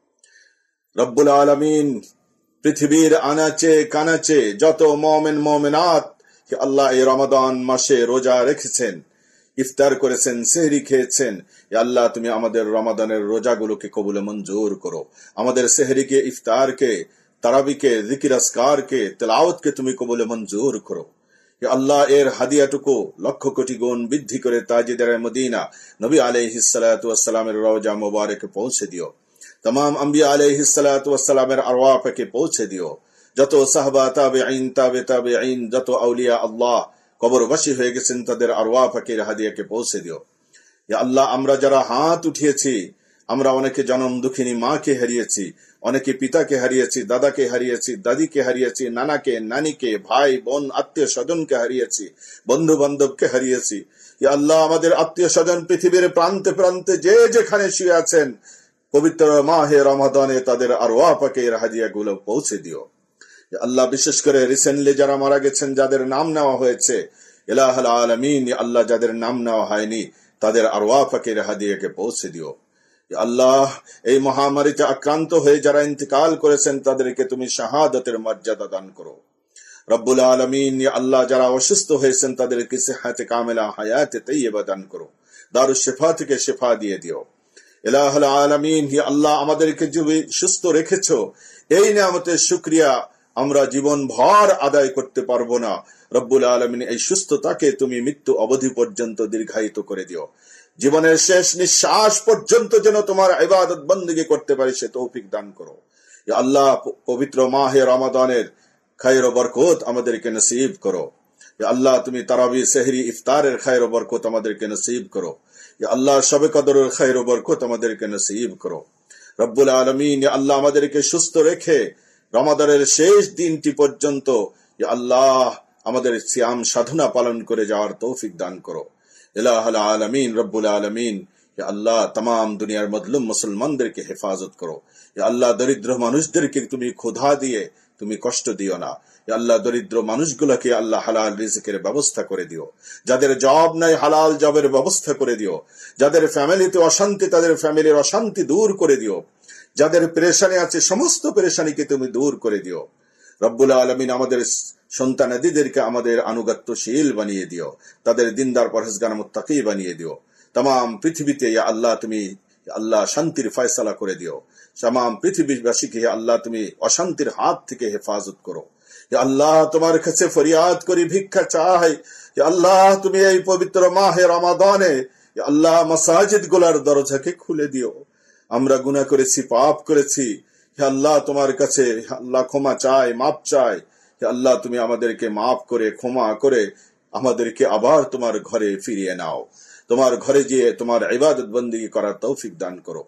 রব্বুল আলামিন, পৃথিবীর আনাচে কানাচে যত মুমিন মুমিনাত হে আল্লাহ এই রমাদান মাসে রোজা রেখেছেন, ইফতার করেছেন, সেহরি খেয়েছেন, হে আল্লাহ তুমি আমাদের রমাদানের রোজাগুলোকে কবুল মঞ্জুর করো। আমাদের সেহরিকে, ইফতারকে, তারাবিকে, জিকির আসকারকে, তেলাওয়াতকে তুমি কবুল মঞ্জুর করো। হে আল্লাহ, এর হাদিয়াটুকু লক্ষ কোটি গুণ বৃদ্ধি করে তাজিদারে মদিনা নবী আলাইহিস সালাতু ওয়াস সালামের রওজা মুবারকে পৌঁছে দিও। तमाम अंबिया अलैहिस्सलातु वस्सलामेर अरवाह पे पहुंचे दियो। যত সাহাবা, তাবেঈন, তাবে তাবেঈন, যত আউলিয়া আল্লাহ কবরবাসী হয়ে গেছেন তাদের আরওয়াহ পাকের হাদিয়াকে পৌঁছে দিও। ইয়া আল্লাহ, আমরা যারা হাত উঠিয়েছি, আমরা অনেকে জনম দুঃখিনী মাকে হারিয়েছি, অনেকে পিতাকে হারিয়েছি, দাদাকে হারিয়েছি, দাদিকে হারিয়েছি, নানাকে, নানিকে, ভাই বোন, আত্মীয় স্বজনকে হারিয়েছি, বন্ধু বান্ধবকে হারিয়েছি। ইয়া আল্লাহ, আমাদের আত্মীয় স্বজন পৃথিবীর প্রান্তে প্রান্তে যে যেখানে শুয়ে আছেন, পবিত্র মাহে রমাদানে তাদের আরওয়াহ পাকের হাদিয়াগুলো পৌঁছে দিও। আল্লাহ, বিশেষ করে রিসেন্টলি যারা মারা গেছেন, যাদের নাম নেওয়া হয়েছে, ইলাহুল আলামিন, আল্লাহ যাদের নাম নেওয়া হয়নি তাদের আরওয়াহ পাকের হাদিয়াকে পৌঁছে দিও। আল্লাহ, এই মহামারীতে আক্রান্ত হয়ে যারা ইন্তেকাল করেছেন তাদেরকে তুমি শাহাদাতের মর্যাদা দান করো। রব্বুল আলামিন, আল্লাহ যারা অসুস্থ হয়েছেন তাদেরকে সিহাতে কামিলা, হায়াতে তাইয়্যিবা দান করো। দারুশ শিফা থেকে শিফা দিয়ে দিও। ইলাহুল আলামিন, হে আল্লাহ, আমাদেরকে যে সুস্থ রেখেছো, এই নিয়ামতের শুকরিয়া আমরা জীবন ভর আদায় করতে পারবো না। রব্বুল আলামিন, এই সুস্থতাকে তুমি মৃত্যু অবধি পর্যন্ত দীর্ঘায়িত করে দিও। জীবনের শেষ নিঃশ্বাস পর্যন্ত যেন তোমার ইবাদত বندگی করতে পারি সে তৌফিক দান করো। ইয়া আল্লাহ, পবিত্র মাহে রমাদানের খায়র ও বরকত আমাদেরকে নসিব করো। ইয়া আল্লাহ, তুমি তারাবি, সেহরি, ইফতারের খায়র ও বরকত আমাদেরকে নসিব করো। ইয়া আল্লাহ, শবে কদরের খায়র ও বরকত আমাদেরকে নসিব করো। রব্বুল আলামিন, ইয়া আল্লাহ, আমাদেরকে সুস্থ রেখে রমাদানের শেষ দিনটি পর্যন্ত ইয়া আল্লাহ আমাদের সিয়াম সাধনা পালন করে যাওয়ার তৌফিক দান করো। ইলাহুল আলামিন, রব্বুল আলামিন, ইয়া আল্লাহ, तमाम দুনিয়ার মজলুম মুসলমানদেরকে হেফাজত করো। ইয়া আল্লাহ, দরিদ্র মানুষদেরকে তুমি ক্ষুধা দিয়ে তুমি কষ্ট দিও না। ইয়া আল্লাহ, দরিদ্র মানুষগুলোকে আল্লাহ হালাল রিজিকের ব্যবস্থা করে দিও। যাদের জব নাই হালাল জবের ব্যবস্থা করে দিও। যাদের ফ্যামিলিতে অশান্তি তাদের ফ্যামিলির অশান্তি দূর করে দিও। যাদের পেরেশানি আছে সমস্ত পেরেশানিকে তুমি দূর করে দিও। রব্বুল আলামিন, আমাদের সন্তানাদিদেরকে আমাদের আনুগত্যশীল বানিয়ে দিও। তাদের দিনদার পরহেজগার মুত্তাকি বানিয়ে দিও। तमाम পৃথিবীতে ইয়া আল্লাহ তুমি আল্লাহ শান্তির ফয়সালা করে দিও। तमाम পৃথিবীবাসীকে ইয়া আল্লাহ তুমি অশান্তির হাত থেকে হেফাজত করো। ইয়া আল্লাহ, তোমার কাছে ফরিয়াদ করি, ভিক্ষা চাই, ইয়া আল্লাহ, তুমি এই পবিত্র মাহে রমাদানে ইয়া আল্লাহ মাসাজিদ গুলার দরজাকে খুলে দিও। আমরা গুনাহ করেছি, পাপ করেছি, হে আল্লাহ তোমার কাছে আল্লাহ ক্ষমা চাই, মাপ চাই। হে আল্লাহ, তুমি আমাদেরকে মাফ করে, ক্ষমা করে আমাদেরকে আবার তোমার ঘরে ফিরিয়ে নাও। তোমার ঘরে গিয়ে তোমার ইবাদত বندگی করার তৌফিক দান করো।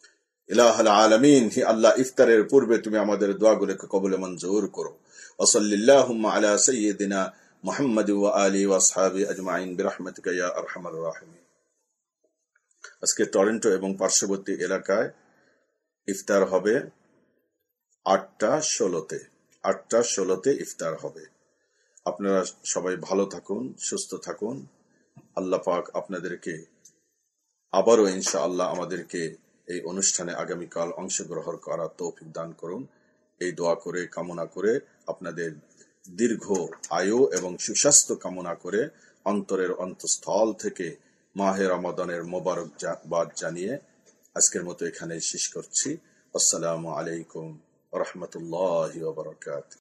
ইলাহুল আলামিন, হে আল্লাহ, ইফতারের পূর্বে তুমি আমাদের দোয়াগুলোকে কবুল মঞ্জুর করো। ওয়া সাল্লাল্লাহু আলা সাইয়্যিদিনা মুহাম্মাদ ওয়া আলিহি ওয়া আসহাবিহি আজমাইন বিরহমাতিকা ইয়া আরহামার রাহিমিন। আজকে টরন্টো এবং পার্শ্ববর্তী এলাকায় ইফতার হবে আটটা ষোলোতে আটটা ষোলোতে ইফতার হবে। আপনারা সবাই ভালো থাকুন, সুস্থ থাকুন। আল্লাহ পাক আপনাদেরকে আবারও ইনশাআল্লাহ আমাদেরকে এই অনুষ্ঠানে আগামীকাল অংশগ্রহণ করার তৌফিক দান করুন। এই দোয়া করে, কামনা করে, আপনাদের দীর্ঘ আয়ু এবং সুস্বাস্থ্য কামনা করে অন্তরের অন্তঃস্থল থেকে মাহে রমাদানের মোবারকবাদ জানিয়ে আজকের মতো এখানে শেষ করছি। আসসালামু আলাইকুম ওয়া রাহমাতুল্লাহি ওয়া বারাকাতুহু।